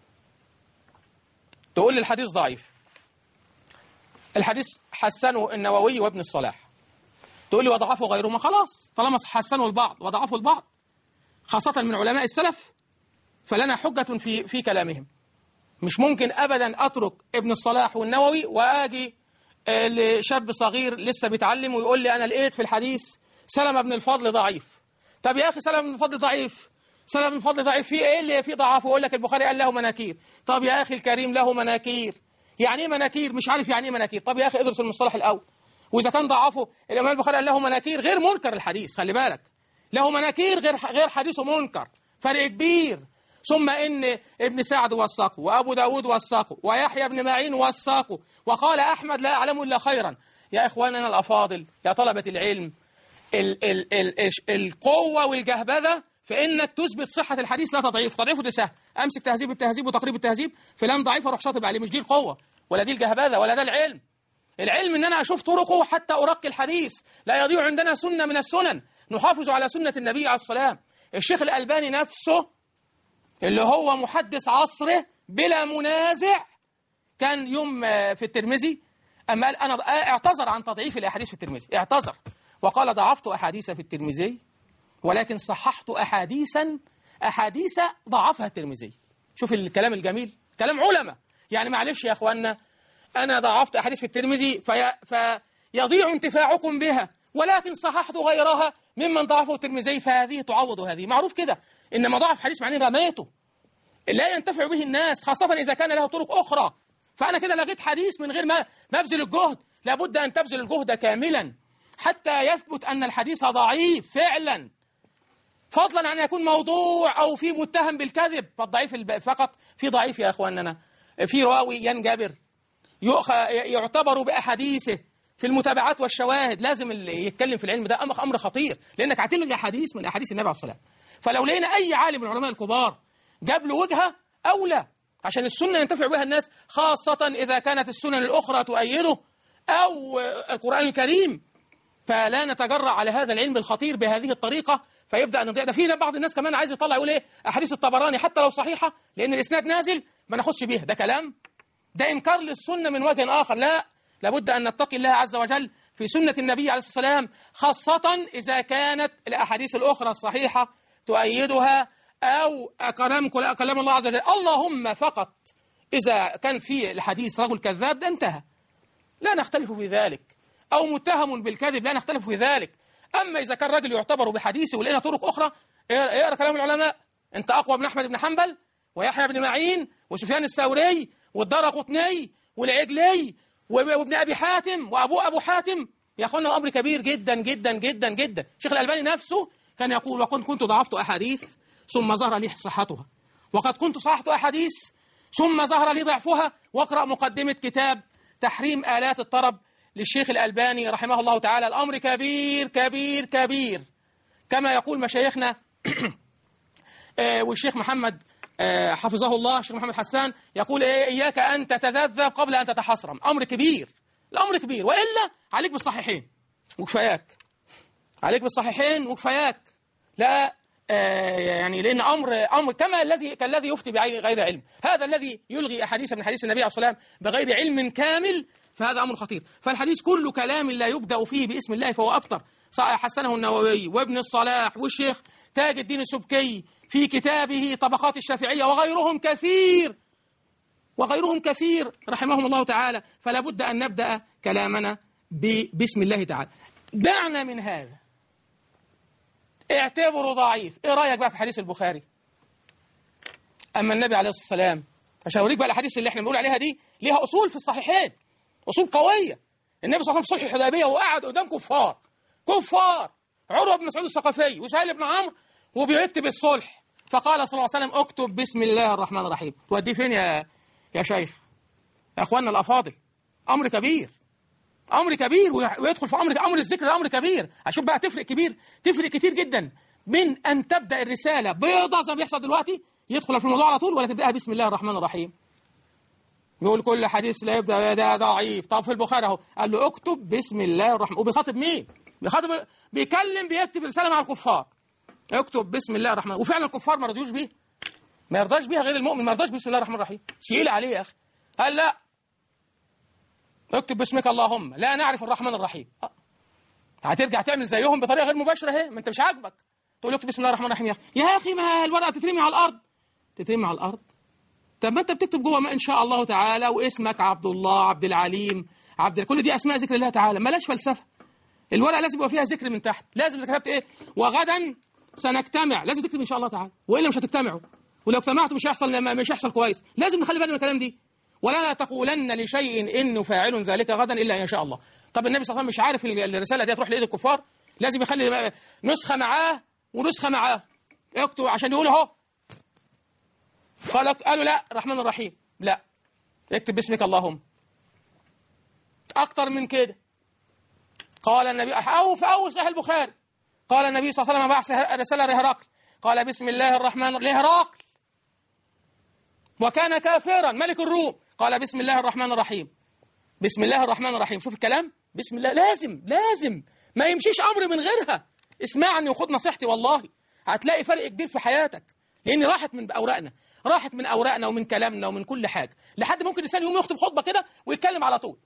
تقول لي الحديث ضعيف، الحديث حسنه النووي وابن الصلاح. تقول لي وضعفه غيرهما، خلاص طالما حسنه البعض وضعفه البعض خاصة من علماء السلف فلنا حجة في كلامهم. مش ممكن أبدا أترك ابن الصلاح والنووي وآجي لشاب صغير لسه بيتعلم ويقول لي أنا لقيت في الحديث سلمة بن الفضل ضعيف. طب يا أخي سلمة بن الفضل ضعيف، سلمة بن الفضل ضعيف، فيه إيه اللي فيه ضعف؟ ويقول لك البخاري قال له مناكير. طب يا أخي الكريم له مناكير، يعني إيه مناكير؟ مش عارف يعني إيه مناكير. طب يا أخي ادرس المصطلح الأول. وإذا كان ضعفه الإمام البخاري قال له مناكير غير منكر الحديث، خلي بالك، له مناكير غير حديثه منكر، فرق كبير. ثم إن ابن سعد وثقه وأبو داود وثقه ويحيى بن معين وثقه وقال أحمد لا أعلم إلا خيرا. يا إخواننا الأفاضل، يا طلبة العلم، القوة والجهبذة في إنك تثبت صحة الحديث لا تضعيف. تضعيفه ده سهل، أمسك تهذيب التهذيب وتقريب التهذيب، فلان ضعيف أروح شاطب عليه. مش دي القوة ولا دي الجهبذة ولا ده العلم. العلم إن أنا أشوف طرقه حتى أرقي الحديث. لا يضيع عندنا سنة من السنن، نحافظ على سنة النبي عليه الصلاة. الشيخ الألباني نفسه اللي هو محدث عصره بلا منازع كان يوم في الترمذي أما قال أنا اعتذر عن تضعيف الأحاديث في الترمذي، اعتذر وقال ضعفت أحاديث في الترمذي ولكن صححت أحاديث ضعفها الترمذي. شوف الكلام الجميل، كلام علماء. يعني معلش يا أخوانا، أنا ضعفت أحاديث في الترمذي فيضيع انتفاعكم بها، ولكن صححت غيرها ممن ضعفه الترمذي فهذه تعوض هذه. معروف كده، إنما ضعف حديث معناه رميته لا ينتفع به الناس، خاصة إذا كان له طرق أخرى. فأنا كده لغيت حديث من غير ما أبذل الجهد. لابد أن تبذل الجهد كاملا حتى يثبت أن الحديث ضعيف فعلا، فضلا عن يكون موضوع أو في متهم بالكذب. فالضعيف فقط في ضعيف يا أخواننا، في راوي ينجبر يعتبر بأحاديثه في المتابعات والشواهد. لازم اللي يتكلم في العلم ده أمر خطير، لأنك هتلغي حديث من أحاديث النبي عليه الصلاة والسلام. فلو لقينا أي عالم من العلماء الكبار جاب له وجهة أولى عشان السنة ينتفع بها الناس، خاصة إذا كانت السنن الأخرى تؤيده أو القرآن الكريم، فلا نتجرأ على هذا العلم الخطير بهذه الطريقة فيبدأ نضيع. ده فينا بعض الناس كمان عايز يطلع يقول إيه أحاديث الطبراني حتى لو صحيحة لأن الإسناد نازل ما ناخدش بيها. ده كلام، ده إنكار للسنة من وجه آخر. لا، لابد أن نتقي الله عز وجل في سنة النبي عليه الصلاة والسلام، خاصة إذا كانت الأحاديث الأخرى الصحيحة تؤيدها أو كلام الله عز وجل. اللهم فقط إذا كان في الحديث رجل كذاب ده انتهى، لا نختلف في ذلك، أو متهم بالكذب لا نختلف في ذلك. أما إذا كان راجل يعتبر بحديثه ولقينا طرق أخرى، اقرأ كلام العلماء. أنت أقوى من أحمد بن حنبل ويحيى بن معين وسفيان الثوري والدارقطني والعجلي وابن أبي حاتم أبو حاتم. يا أخوانا الأمر كبير جدا جدا جدا جدا. الشيخ الألباني نفسه كان يقول: وقد كنت ضعفت أحاديث ثم ظهر لي صحتها، وقد كنت صححت أحاديث ثم ظهر لي ضعفها. واقرأ مقدمة كتاب تحريم آلات الطرب للشيخ الألباني رحمه الله تعالى. الأمر كبير كبير كبير كما يقول مشايخنا والشيخ محمد حفظه الله، الشيخ محمد حسان يقول: إياك أن تتذذب قبل أن تتحصرم. أمر كبير، الأمر كبير، وإلا عليك بالصحيحين وكفاياك، عليك بالصحيحين وكفاياك. لا يعني لأن أمر كالذي يفتي بغير علم. هذا الذي يلغي أحاديث من حديث النبي عليه الصلاة والسلام بغير علم كامل، فهذا أمر خطير. فالحديث كل كلام لا يبدأ فيه باسم الله فهو أبتر. حسنه النووي وابن الصلاح والشيخ تاج الدين السبكي في كتابه طبقات الشافعية وغيرهم كثير رحمهم الله تعالى. فلا بد أن نبدأ كلامنا باسم الله تعالى. دعنا من هذا، اعتبره ضعيف. ايه رأيك بقى في حديث البخاري؟ أما النبي عليه الصلاة والسلام، عشان أوريك بقى الحديث اللي احنا بنقول عليها دي ليها أصول في الصحيحين، أصول قوية. النبي صلى الله عليه وسلم في صلح الحديبية وقعد قدام كفار عروة بن مسعود الثقفي وسهيل بن عمرو وبيكتب الصلح، فقال صلى الله عليه وسلم: اكتب بسم الله الرحمن الرحيم. توديه فين يا شيخ؟ يا اخواننا الافاضل، امر كبير، امر كبير، ويدخل في امر الذكر، امر كبير. اشوف بقى تفرق كتير جدا من ان تبدا الرساله بيضه زي ما بيحصل دلوقتي، يدخل في الموضوع على طول، ولا تبداها بسم الله الرحمن الرحيم. يقول كل حديث لا يبدا ده ضعيف. طب في البخاري اهو قال له اكتب بسم الله الرحمن، وبيخاطب مين؟ بيكتب رساله مع الكفار، اكتب بسم الله الرحمن. وفعلا الكفار ما رضيوش بيه، ما يرضاش بيها غير المؤمن، ما يرضاش بسم الله الرحمن الرحيم، شيل عليه يا اخي. قال لا، اكتب باسمك اللهم لا نعرف الرحمن الرحيم. هترجع تعمل زيهم بطريقه غير مباشره اهي، ما انت مش عاجبك تقول اكتب بسم الله الرحمن الرحيم. يا اخي ما الورقه تترمي على الارض، تترمي على الارض. طب ما انت بتكتب جوه ما ان شاء الله تعالى، واسمك عبد الله، عبد العليم، كل دي اسماء ذكر الله تعالى، ملاش فلسفه. الورقه لازم يبقى فيها ذكر من تحت، لازم اذا كتبت ايه وغدا سنجتمع، لازم تكتب ان شاء الله تعالى، والا مش هتجتمعوا، ولو اجتمعتوا مش هيحصل كويس. لازم نخلي بالنا من الكلام دي. ولا تقولن لشيء انه فاعل ذلك غدا الا ان شاء الله. طب النبي صلى الله عليه وسلم مش عارف الرساله دي هتروح لايد الكفار؟ لازم يخلي نسخه معاه ونسخه معاه، اكتب عشان يقول اهو. قالوا لا الرحمن الرحيم، لا اكتب باسمك اللهم. اكتر من كده قال النبي في اول صحيح البخاري، قال النبي صلى الله عليه وسلم بعث رساله لهرقل، قال بسم الله الرحمن لهرقل، وكان كافرا ملك الروم، قال بسم الله الرحمن الرحيم. بسم الله الرحمن الرحيم. شوف الكلام، بسم الله لازم ما يمشيش امر من غيرها. اسمعني وخد نصيحتي، والله هتلاقي فرق كبير في حياتك، لان راحت من اوراقنا ومن كلامنا ومن كل حاجه، لحد ممكن الانسان يقوم يخطب خطبه كده ويتكلم على طول.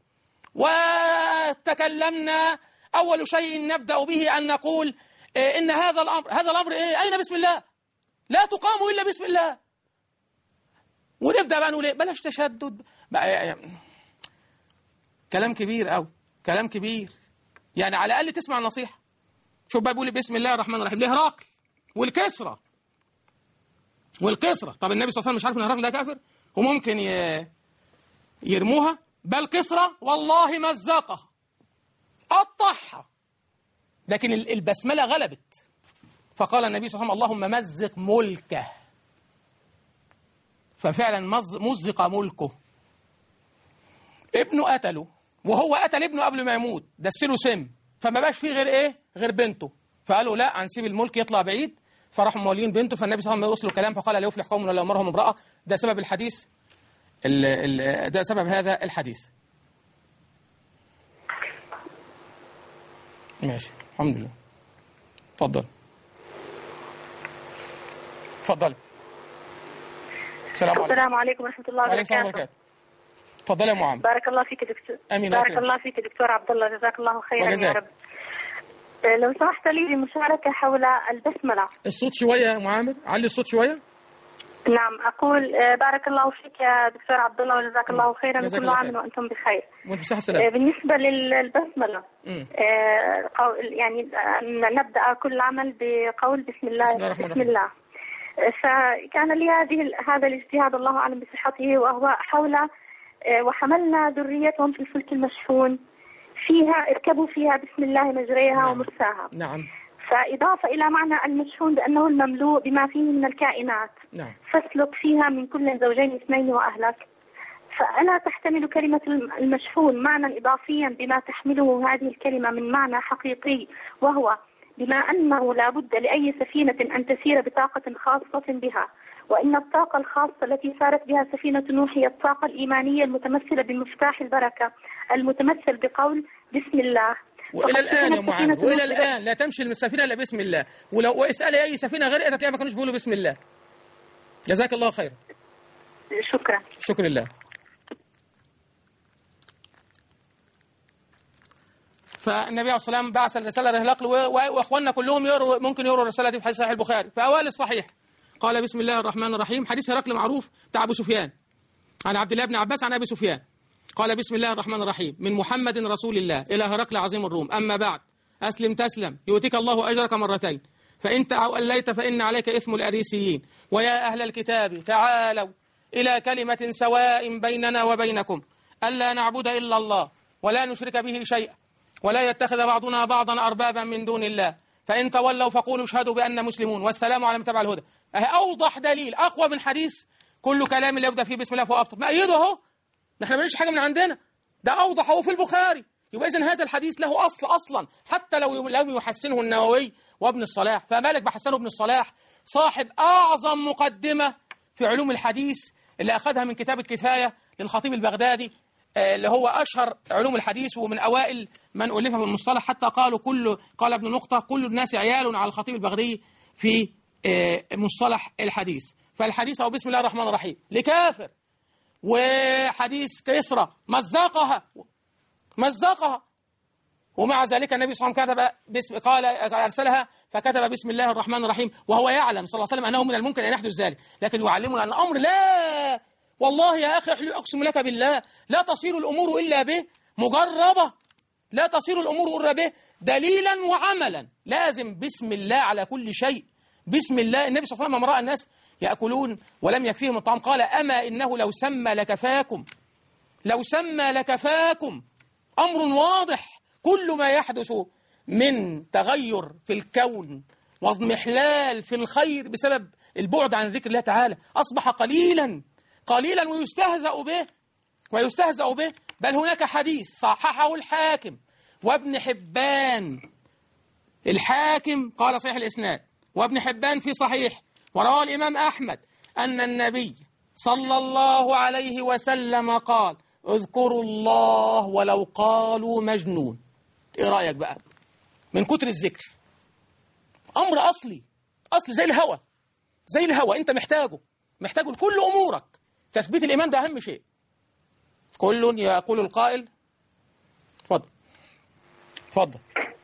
وتكلمنا اول شيء نبدا به ان نقول ان هذا الامر ايه؟ اين بسم الله؟ لا تقام الا بسم الله. ونبدا بقى نقول ايه؟ بلاش تشدد بقى. كلام كبير قوي، كلام كبير، يعني على الاقل تسمع النصيحه. شوف بقى بيقول بسم الله الرحمن الرحيم لهرقل والكسرى. طب النبي صلى الله عليه وسلم مش عارف ان هرقل ده كافر وممكن يرموها؟ بل كسرى والله مزقها قطعها، لكن البسمله غلبت، فقال النبي صلى الله عليه وسلم اللهم مزق ملكه، ففعلا مزق ملكه. ابنه قتله، وهو قتل ابنه قبل ما يموت، دسله سم، فما بقاش فيه غير بنته، فقالوا لا هنسيب الملك يطلع بعيد، فراحوا مولين بنته. فالنبي صلى الله عليه وسلم وصلوا كلام فقال لا يفلح قوم ولا امرهم امراه. ده سبب الحديث، ده سبب هذا الحديث. ماشي الحمد لله. اتفضل. السلام عليكم ورحمة الله وبركاته. اتفضل يا معاذ. بارك الله فيك دكتور. امين. بارك الله فيك دكتور عبد الله، جزاك الله خيرا يا رب. لو سمحت لي مشاركة حول البسملة. الصوت شوية يا معامر، علي الصوت شوية. نعم، أقول بارك الله فيك يا دكتور عبد الله وجزاك الله خيرا، وكل عام وأنتم بخير. بالنسبة للبسملة، يعني نبدأ كل عمل بقول بسم الله. بسم الله. فكان لي هذا الاجتهاد، الله أعلم بصحته، وهو حول وحملنا ذريتهم في الفلك المشحون فيها اركبوا فيها بسم الله مجريها ومرساها. نعم. فإضافة إلى معنى المشحون بأنه المملوء بما فيه من الكائنات. نعم. فاسلك فيها من كل زوجين اثنين وأهلك. فألا تحتمل كلمة المشحون معنى إضافيا بما تحمله هذه الكلمة من معنى حقيقي، وهو بما أنه لا بد لأي سفينة أن تسير بطاقة خاصة بها، وإن الطاقة الخاصة التي سارت بها سفينة نوح هي الطاقة الإيمانية المتمثلة بمفتاح البركة المتمثل بقول بسم الله. وإلى الآن يا معاذ، وإلى الآن لا تمشي السفينة إلا بسم الله، ولو اسأل أي سفينة غرقت هتلاقيها ما كانوش بيقولوا بسم الله. جزاك الله خير. شكرا. شكر لله. فالنبي عليه الصلاة والسلام بعث الرسالة لهرقل، وإخواننا كلهم ممكن يقروا الرسالة دي في صحيح البخاري في أوائل الصحيح. قال بسم الله الرحمن الرحيم، حديث هرقل معروف بتاع أبو سفيان عن عبد الله بن عباس عن أبي سفيان. قال بسم الله الرحمن الرحيم، من محمد رسول الله إلى هرقل عظيم الروم، أما بعد، أسلم تسلم يؤتك الله أجرك مرتين، فإن توليت فإن عليك إثم الأريسيين، ويا أهل الكتاب تعالوا إلى كلمة سواء بيننا وبينكم ألا نعبد إلا الله ولا نشرك به شيئا ولا يتخذ بعضنا بعضا أربابا من دون الله، فإن تولوا فقولوا اشهدوا بأن مسلمون والسلام على من تبع الهدى. أوضح دليل أقوى من حديث كل كلام اللي يبدأ فيه بسم الله فهو أفضل، ما أيده أهو، نحن ما بنقولش حاجة من عندنا، ده أوضح هو في البخاري. يبقى إذن هذا الحديث له أصل أصلا، حتى لو لم يحسنه النووي وابن الصلاح، فما بالك بحسنه ابن الصلاح صاحب أعظم مقدمة في علوم الحديث اللي أخذها من كتاب الكفاية للخطيب البغدادي، اللي هو أشهر علوم الحديث ومن أوائل من ألفها في المصطلح، حتى قال ابن نقطة كل الناس عيال على الخطيب البغدادي في مصطلح الحديث. فالحديث أو بسم الله الرحمن الرحيم لكافر، وحديث كسرى مزقها، ومع ذلك النبي صلى الله عليه وسلم قال أرسلها فكتب بسم الله الرحمن الرحيم، وهو يعلم صلى الله عليه وسلم أنه من الممكن أن يحدث ذلك، لكن يعلمنا أن الأمر لا والله يا أخي أقسم لك بالله لا تصير الأمور إلا به مجربة، لا تصير الأمور إلا به دليلا وعملا، لازم بسم الله على كل شيء. بسم الله. النبي صلى الله عليه وسلم رأى الناس يأكلون ولم يكفيهم الطعام قال أما إنه لو سمى لكفاكم. أمر واضح، كل ما يحدث من تغير في الكون واضمحلال في الخير بسبب البعد عن ذكر الله تعالى أصبح قليلا ويستهزأ به. بل هناك حديث صححه الحاكم وابن حبان، الحاكم قال صحيح الإسناد وابن حبان في صحيح، وروى الإمام أحمد أن النبي صلى الله عليه وسلم قال اذكروا الله ولو قالوا مجنون. إيه رأيك بقى من كتر الذكر؟ أمر أصلي زي الهوى أنت محتاجه لكل أمورك. تثبيت الإيمان ده أهم شيء. كل يقول القائل تفضل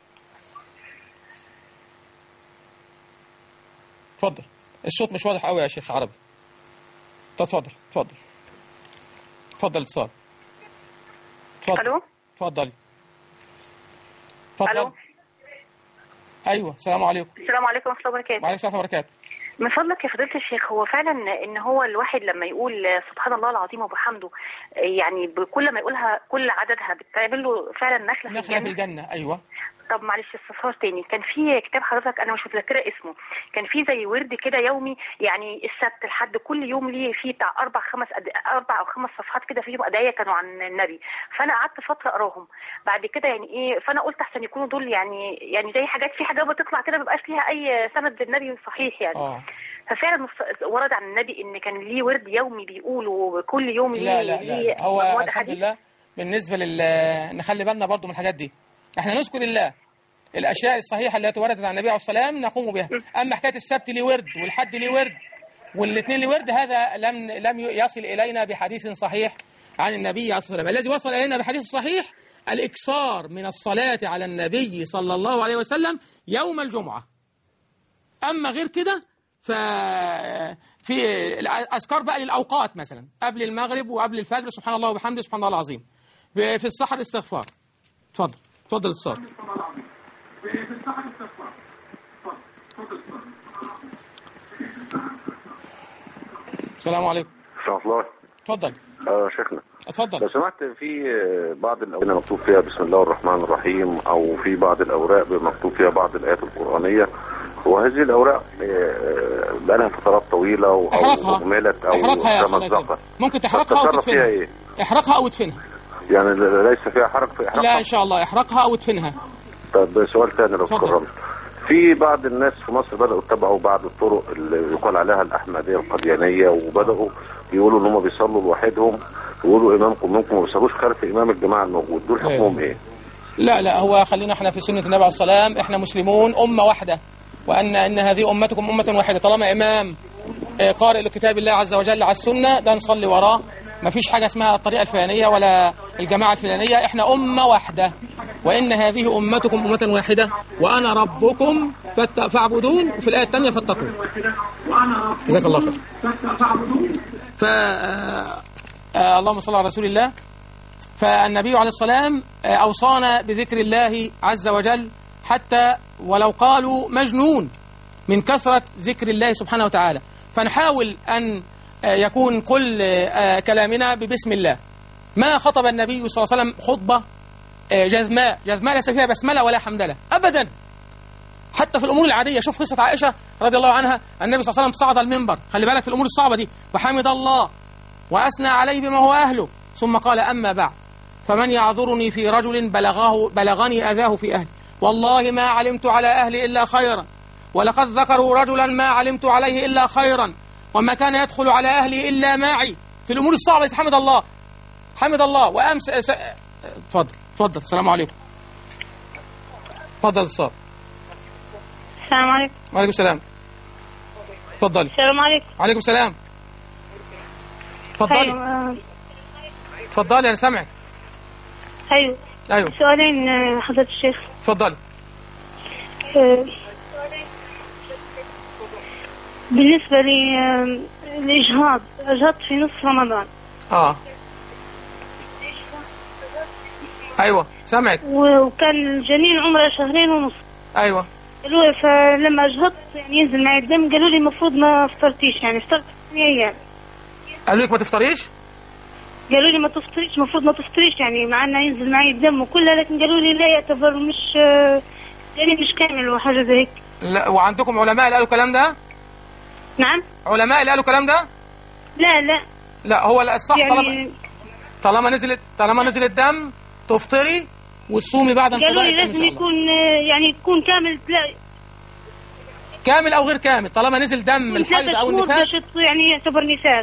الصوت مش واضح قوي يا شيخ عربي. تفضل اتصال. الو تفضل. الو ايوه السلام عليكم. السلام عليكم ورحمه الله وبركاته. وعليكم السلام ورحمه الله وبركاته. من فضلك يا فضيلة الشيخ، هو فعلا ان هو الواحد لما يقول سبحان الله العظيم وبحمده، يعني بكل ما يقولها كل عددها بتعمل له فعلا نخلة في الجنة. ايوه. طب معلش استفسار تاني، كان في كتاب حضرتك انا مش متذكره اسمه، كان في زي ورد كده يومي، يعني السبت لحد كل يوم ليه فيه بتاع 4 أو 5 صفحات كده فيهم ادعيه كانوا عن النبي، فانا قعدت فتره اقراهم. بعد كده يعني ايه، فانا قلت احسن يكونوا دول يعني زي حاجات، في حاجات بتطلع كده ما بيبقاش ليها اي سند للنبي صحيح يعني. ففعلا ورد عن النبي ان كان ليه ورد يومي بيقوله كل يوم ليه. لا هو الحمد لله بالنسبه نخلي بالنا برضو من الحاجات دي. احنا نذكر الله، الاشياء الصحيحه التي وردت عن النبي عليه الصلاه والسلام نقوم بها. اما حكايه السبت ليه ورد والحد ليه ورد والاثنين ليه ورد، هذا لم يصل الينا بحديث صحيح عن النبي عليه الصلاه والسلام. الذي وصل الينا بحديث صحيح الاكثار من الصلاه على النبي صلى الله عليه وسلم يوم الجمعه. اما غير كده في الأذكار بقى للأوقات، مثلا قبل المغرب وقبل الفجر سبحان الله وبحمده سبحان الله العظيم. في السحر الاستغفار. اتفضل اتصال. السلام عليكم. ورحمة الله. اتفضل. شيخنا. اتفضل. لو سمحت، في بعض الأوراق مكتوب فيها بسم الله الرحمن الرحيم، أو في بعض الأوراق مكتوب فيها بعض الآيات القرآنية، وهذه الأوراق بقى لها فترات طويلة أو أهملت أو تمزقت. ممكن تحرقها أو تدفنها. إيه؟ احرقها أو ادفنها. يعني ليس فيها حرق في إحراقها؟ لا إن شاء الله احرقها أو ادفنها. طب سؤال ثاني لو تكرمت. في بعض الناس في مصر بدأوا يتبعوا بعض الطرق اللي يقال عليها الأحمدية القديانية، وبدأوا يقولوا إن هم بيصلوا لوحدهم، يقولوا إمامكم منكم ما بيصلوش خلف إمام الجماعة الموجود. دول حكمهم إيه؟ لا هو خلينا احنا في سنة النبي عليه السلام، احنا مسلمون أمة واحدة، وأن هذه أمتكم أمة واحدة. طالما إمام قارئ لكتاب الله عز وجل على السنة ده نصلي وراه. ما فيش حاجة اسمها الطريقة الفلانية ولا الجماعة الفلانية، احنا أمة واحدة، وإن هذه أمتكم أمة واحدة وأنا ربكم فاعبدون، وفي الآية الثانية فاتقون. جزاك الله خير. اللهم صل على رسول الله. فالنبي عليه السلام أوصانا بذكر الله عز وجل، حتى ولو قالوا مجنون من كثرة ذكر الله سبحانه وتعالى. فنحاول أن يكون كل كلامنا ببسم الله. ما خطب النبي صلى الله عليه وسلم خطبة جذماء ليس فيها بسملة ولا حمدلة أبدا، حتى في الأمور العادية. شوف قصة عائشة رضي الله عنها، النبي صلى الله عليه وسلم صعد المنبر، خلي بالك في الأمور الصعبة دي، وحمد الله وأثنى عليه بما هو أهله، ثم قال أما بعد فمن يعذرني في رجل بلغني أذاه في أهلي، والله ما علمت على أهلي إلا خيرا، ولقد ذكروا رجلا ما علمت عليه إلا خيرا، وما كان يدخل على أهلي إلا معي. في الأمور الصعبة حمد الله وأمس. اتفضل. السلام عليكم. اتفضل الصوت. السلام عليكم. وعليكم السلام. اتفضل. السلام عليكم. وعليكم السلام. اتفضلي أنا سامعك. أيوه. سؤالين حضرة الشيخ. اتفضل. بالنسبة للإجهاض، أجهضت في نصف رمضان. أيوة سامعك. وكان الجنين عمره 2.5 شهر. أيوة. فلما أجهضت يعني ينزل معي الدم، قالوا لي المفروض ما افطرتيش، يعني افطرت 8 أيام. قالوا لك ما تفطريش؟ قالوا لي ما تفطريش، المفروض ما تفطريش، يعني مع انه ينزل معي الدم وكلها، لكن قالوا لي لا يعتبر مش يعني مش كامل وحاجة زي هيك. لا، وعندكم علماء اللي قالوا الكلام ده؟ نعم. علماء اللي قالوا الكلام ده؟ لا هو الصح يعني طالما نزل الدم تفطري وتصومي بعد انقضاء الدم. قالوا لي لازم يكون كامل. كامل او غير كامل، طالما نزل دم الحيض او النفاس يعني يعتبر نفاس.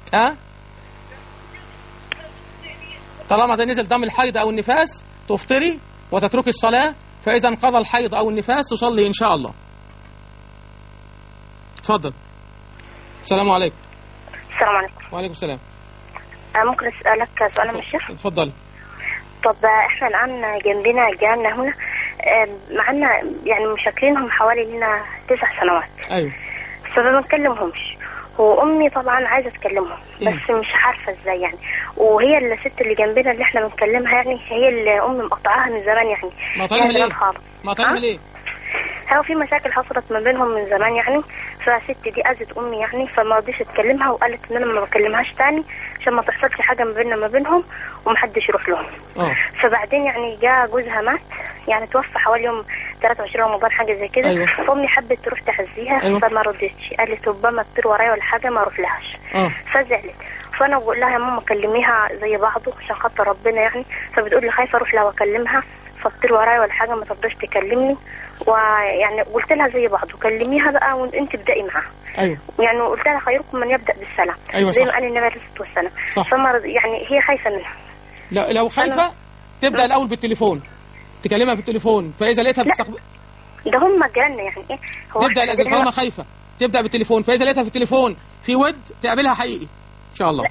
طالما ده نزل دم الحيض او النفاس تفطري وتتركي الصلاة، فإذا انقضى الحيض او النفاس تصلي ان شاء الله. اتفضل. السلام عليكم. السلام عليكم. وعليكم السلام. ممكن أسألك سؤال من الشيخ؟ اتفضل. طب احنا الآن جنبنا جيراننا هنا معنا يعني مشاكلينهم حوالي لنا 9 سنوات. ايوه. فما بنكلمهمش، وامي طبعا عايزه تكلمهم بس مش عارفه ازاي يعني. وهي الست اللي جنبنا اللي احنا بنكلمها يعني هي اللي امي مقطعاها من زمان يعني. مقطعها ليه؟ هو في مشاكل حصلت ما بينهم من زمان يعني، فالست دي اذت امي يعني، فما رضيش تكلمها وقالت ان انا ما بكلمهاش تاني عشان ما تحصلش حاجه ما بيننا ما بينهم ومحدش يروح لهم. فبعدين يعني جاء جوزها مات، يعني توفى حوالي يوم 23 رمضان حاجه زي كده. أيوة. فامي حبت تروح تعزيها. أيوة. فما رضيتش، قالت ربما تطير ورايا ولا حاجه ما اروح لهاش. فزعلت، فانا بقول لها يا ماما كلميها زي بعضه عشان خاطر ربنا يعني. فبتقول لي خايفه اروح لها واكلمها فتطير ورايا ولا حاجه ما ترضاش تكلمني، ويعني قلت لها زي بعض وكلميها بقى وانت ابدأي معاها. ايوه. يعني قلت لها خيركم من يبدأ بالسلام. أيوة زي صح. ما قال النبي عليه الصلاة والسلام. صح. فما يعني هي خايفة منها. لا لو خايفة تبدأ الأول بالتليفون، تكلمها في التليفون، فإذا لقيتها بتستقبل ده هم جيراننا يعني ايه. تبدأ الأزل طالما خايفة تبدأ بالتليفون، فإذا لقيتها في التليفون في ود تقابلها حقيقي إن شاء الله. لا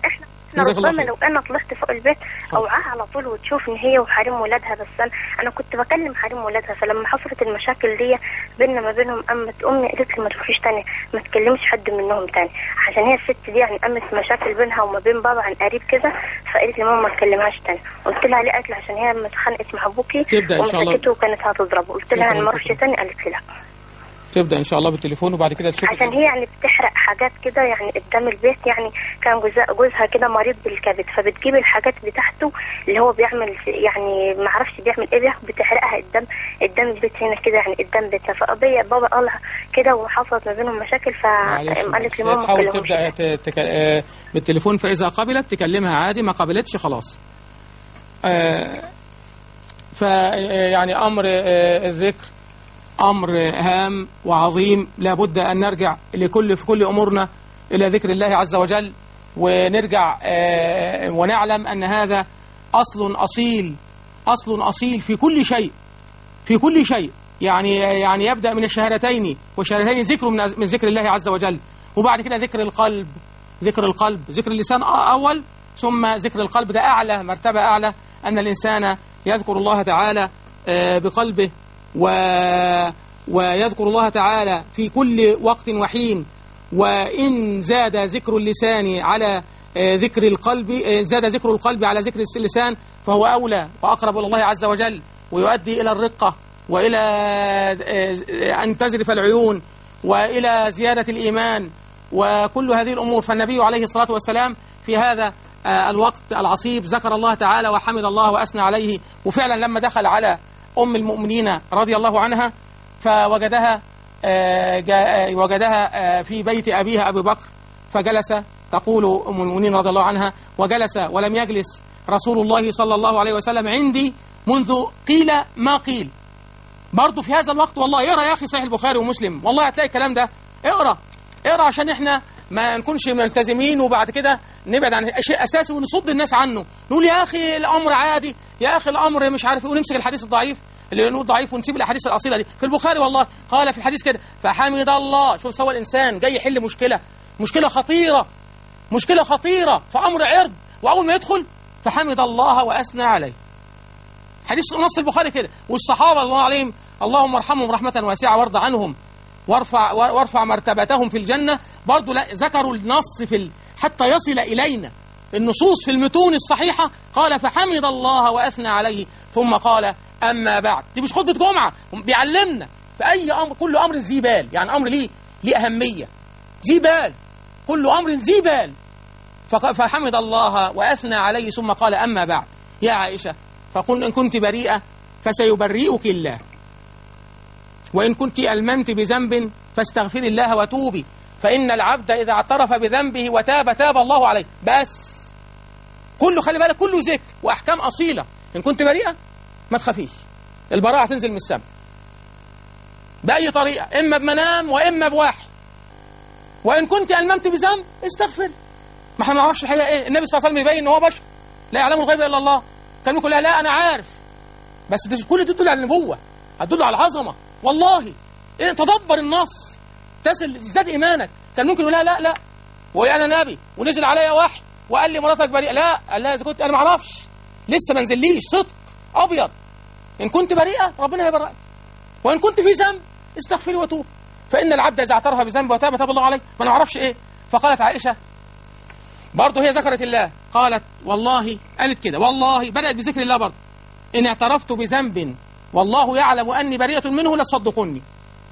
ربما لو انا طلعت فوق البيت اوعاها على طول وتشوف ان هي وحريم ولادها، بس انا كنت بكلم حريم ولادها، فلما حصلت المشاكل دي بيننا ما بينهم قامت امي قالت لي ما تشوفيش تاني، ما تكلمش حد منهم تاني، عشان هي الست دي يعني قامت مشاكل بينها وما بين بابا عن قريب كده، فقالت لي ماما ما تكلمهاش تاني. قلت لها ليه؟ قالت لي عشان هي اتخانقت مع ابوكي ومسكته وكانت هتضربه. قلت لها انا ما اروحش تاني، قالت لي لا. تبدا ان شاء الله بالتليفون وبعد كده تشوف، عشان هي يعني بتحرق حاجات كده يعني قدام البيت، يعني كان جوزها كده مريض بالكبد، فبتجيب الحاجات بتاعته اللي هو بيعمل يعني ما اعرفش بيعمل ايه، بتحرقها قدام البيت هنا كده يعني قدام بيتها. فقضيه بابا قالها كده وحصلت ما بينهم مشاكل، فقالت لي ماما تحاول تبدا بالتليفون، فاذا قبلت تكلمها عادي، ما قبلتش خلاص. فيعني امر الذكر أمر هام وعظيم، لابد أن نرجع في كل أمورنا إلى ذكر الله عز وجل، ونرجع ونعلم أن هذا أصل أصيل في كل شيء يعني يبدأ من الشهادتين، والشهادتين ذكر من ذكر الله عز وجل، وبعد كده ذكر القلب، ذكر اللسان أول، ثم ذكر القلب، ده أعلى مرتبة، أعلى أن الإنسان يذكر الله تعالى بقلبه ويذكر الله تعالى في كل وقت وحين. وإن زاد ذكر اللسان على ذكر القلب، زاد ذكر القلب على ذكر اللسان، فهو أولى وأقرب إلى الله عز وجل، ويؤدي إلى الرقة وإلى أن تزرف العيون وإلى زيادة الإيمان وكل هذه الأمور. فالنبي عليه الصلاة والسلام في هذا الوقت العصيب ذكر الله تعالى وحمد الله وأثنى عليه. وفعلا لما دخل على أم المؤمنين رضي الله عنها فوجدها في بيت أبيها أبي بكر، فجلس، تقول أم المؤمنين رضي الله عنها، وجلس ولم يجلس رسول الله صلى الله عليه وسلم عندي منذ قيل ما قيل. برضو في هذا الوقت والله اقرأ يا أخي صحيح البخاري ومسلم، والله هتلاقي الكلام ده، اقرأ عشان احنا ما نكونش ملتزمين وبعد كده نبعد عن شيء أساسي ونصد الناس عنه، نقول يا أخي الأمر عادي، يا أخي الأمر مش عارف، ونمسك الحديث الضعيف اللي نقول ضعيف ونسيب الأحاديث الأصيلة دي. في البخاري والله قال في الحديث كده فحمد الله. شوف سوى الإنسان جاي يحل مشكلة خطيرة في أمر عرض، وأول ما يدخل فحمد الله وأثنى عليه. حديث نص البخاري كده. والصحابة الله عليهم اللهم ارحمهم رحمة واسعة وارض عنهم وارفع مرتبتهم في الجنة، برضو ذكروا النص حتى يصل إلينا النصوص في المتون الصحيحة. قال فحمد الله وأثنى عليه ثم قال أما بعد. دي مش خطبة جمعة، بيعلمنا في أي أمر، كل أمر ذي بال، يعني أمر ليه أهمية، ذي بال، كل أمر ذي بال. فحمد الله وأثنى عليه ثم قال أما بعد يا عائشة، فقل إن كنت بريئة فسيبرئك الله، وإن كنت ألمنت بذنب فاستغفري الله وتوبي، فإن العبد إذا اعترف بذنبه وتاب تاب الله عليه. بس كله خلي بالك، كله ذكر وأحكام أصيلة. إن كنت بريئة ما تخافيش، البراءة تنزل من السماء بأي طريقة، إما بمنام وإما بوحي. وإن كنت ألممت بذنب استغفر. ما احنا ما نعرفش الحقيقة إيه. النبي صلى الله عليه وسلم يبين إن هو بشر لا يعلم الغيب إلا الله، كان يقول لا أنا عارف، بس كل دي تدل على النبوة، هتدل على العظمة. والله إيه، تدبر النص تزداد إيمانك. كان ممكن يقول لا وأنا نبي ونزل عليا وحي وقال لي مراتك بريئة، لا قال لها إذا كنت أنا ما أعرفش لسه ما نزليش صدق أبيض، إن كنت بريئة ربنا هيبرئك، وإن كنت في ذنب استغفري وتوب، فإن العبد إذا اعترف بذنب وتاب تاب الله عليه. ما نعرفش إيه. فقالت عائشة برضه، هي ذكرت الله، قالت والله، قالت كده والله، بدأت بذكر الله برضه، إن اعترفت بذنب والله يعلم أني بريئة منه لتصدقوني،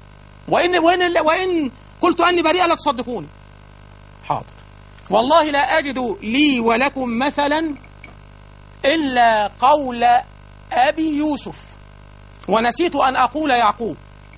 وإن قلت أني بريئة لا تصدقوني. حاضر. والله لا أجد لي ولكم مثلا إلا قول أبي يوسف، ونسيت أن أقول يعقوب،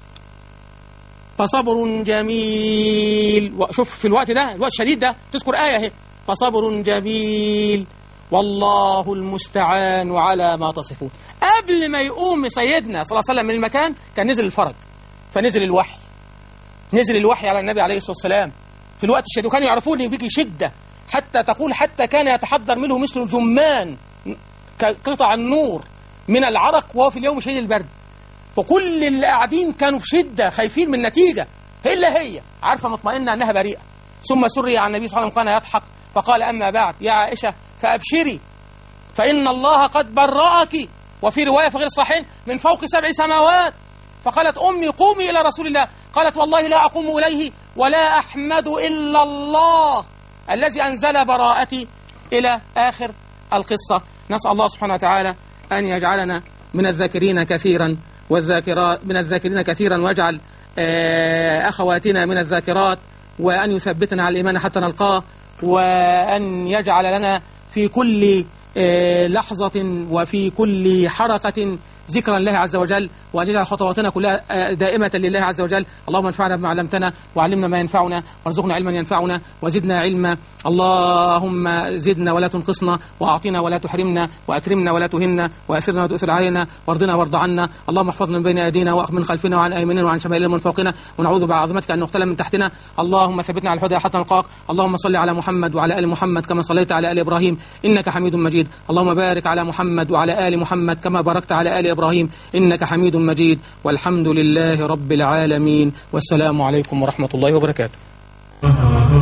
فصبر جميل. شوف في الوقت ده، الوقت الشديد ده، تذكر آية اهي، فصبر جميل والله المستعان على ما تصفون. قبل ما يقوم سيدنا صلى الله عليه وسلم من المكان كان نزل الفرج، فنزل الوحي، نزل الوحي على النبي عليه الصلاة والسلام في الوقت الشديد. وكانوا يعرفون ان بيجي شدة، حتى تقول حتى كان يتحضر منه مثل الجمان كقطع النور من العرق وهو في اليوم شديد البرد. وكل اللي قاعدين كانوا في شدة خايفين من النتيجة، إلا هي عارفة مطمئنة أنها بريئة. ثم سري عن النبي صلى الله عليه وسلم كان يضحك فقال أما بعد يا عائشة فأبشري فإن الله قد برأك، وفي رواية في غير الصحيحين من فوق 7 سماوات. فقالت أمي قومي إلى رسول الله، قالت والله لا أقوم إليه ولا أحمد إلا الله الذي أنزل براءتي إلى آخر القصة. نسأل الله سبحانه وتعالى أن يجعلنا من الذاكرين كثيرا ويجعل أخواتنا من الذاكرات، وأن يثبتنا على الإيمان حتى نلقاه، وأن يجعل لنا في كل لحظة وفي كل حركة ذكرا لله عز وجل، وأن يجعل خطواتنا كلها دائمة لله عز وجل. اللهم انفعنا بما علمتنا وعلمنا ما ينفعنا وارزقنا علما ينفعنا وزدنا علما. اللهم زدنا ولا تنقصنا، وأعطنا ولا تحرمنا، وأكرمنا ولا تهنا، وأسرنا ولا تؤثر علينا، وارضنا وارض عنا. اللهم احفظنا من بين أيدينا ومن خلفنا وعن أيماننا وعن شمالنا ومن فوقنا، ونعوذ بعظمتك أن نقتل من تحتنا. اللهم ثبتنا على الهدى حتى نلقاك. اللهم صل على محمد وعلى آل محمد كما صليت على آل إبراهيم إنك حميد مجيد. اللهم بارك على محمد وعلى آل محمد كما باركت على آل إبراهيم إنك حميد مجيد. والحمد لله رب العالمين، والسلام عليكم ورحمة الله وبركاته.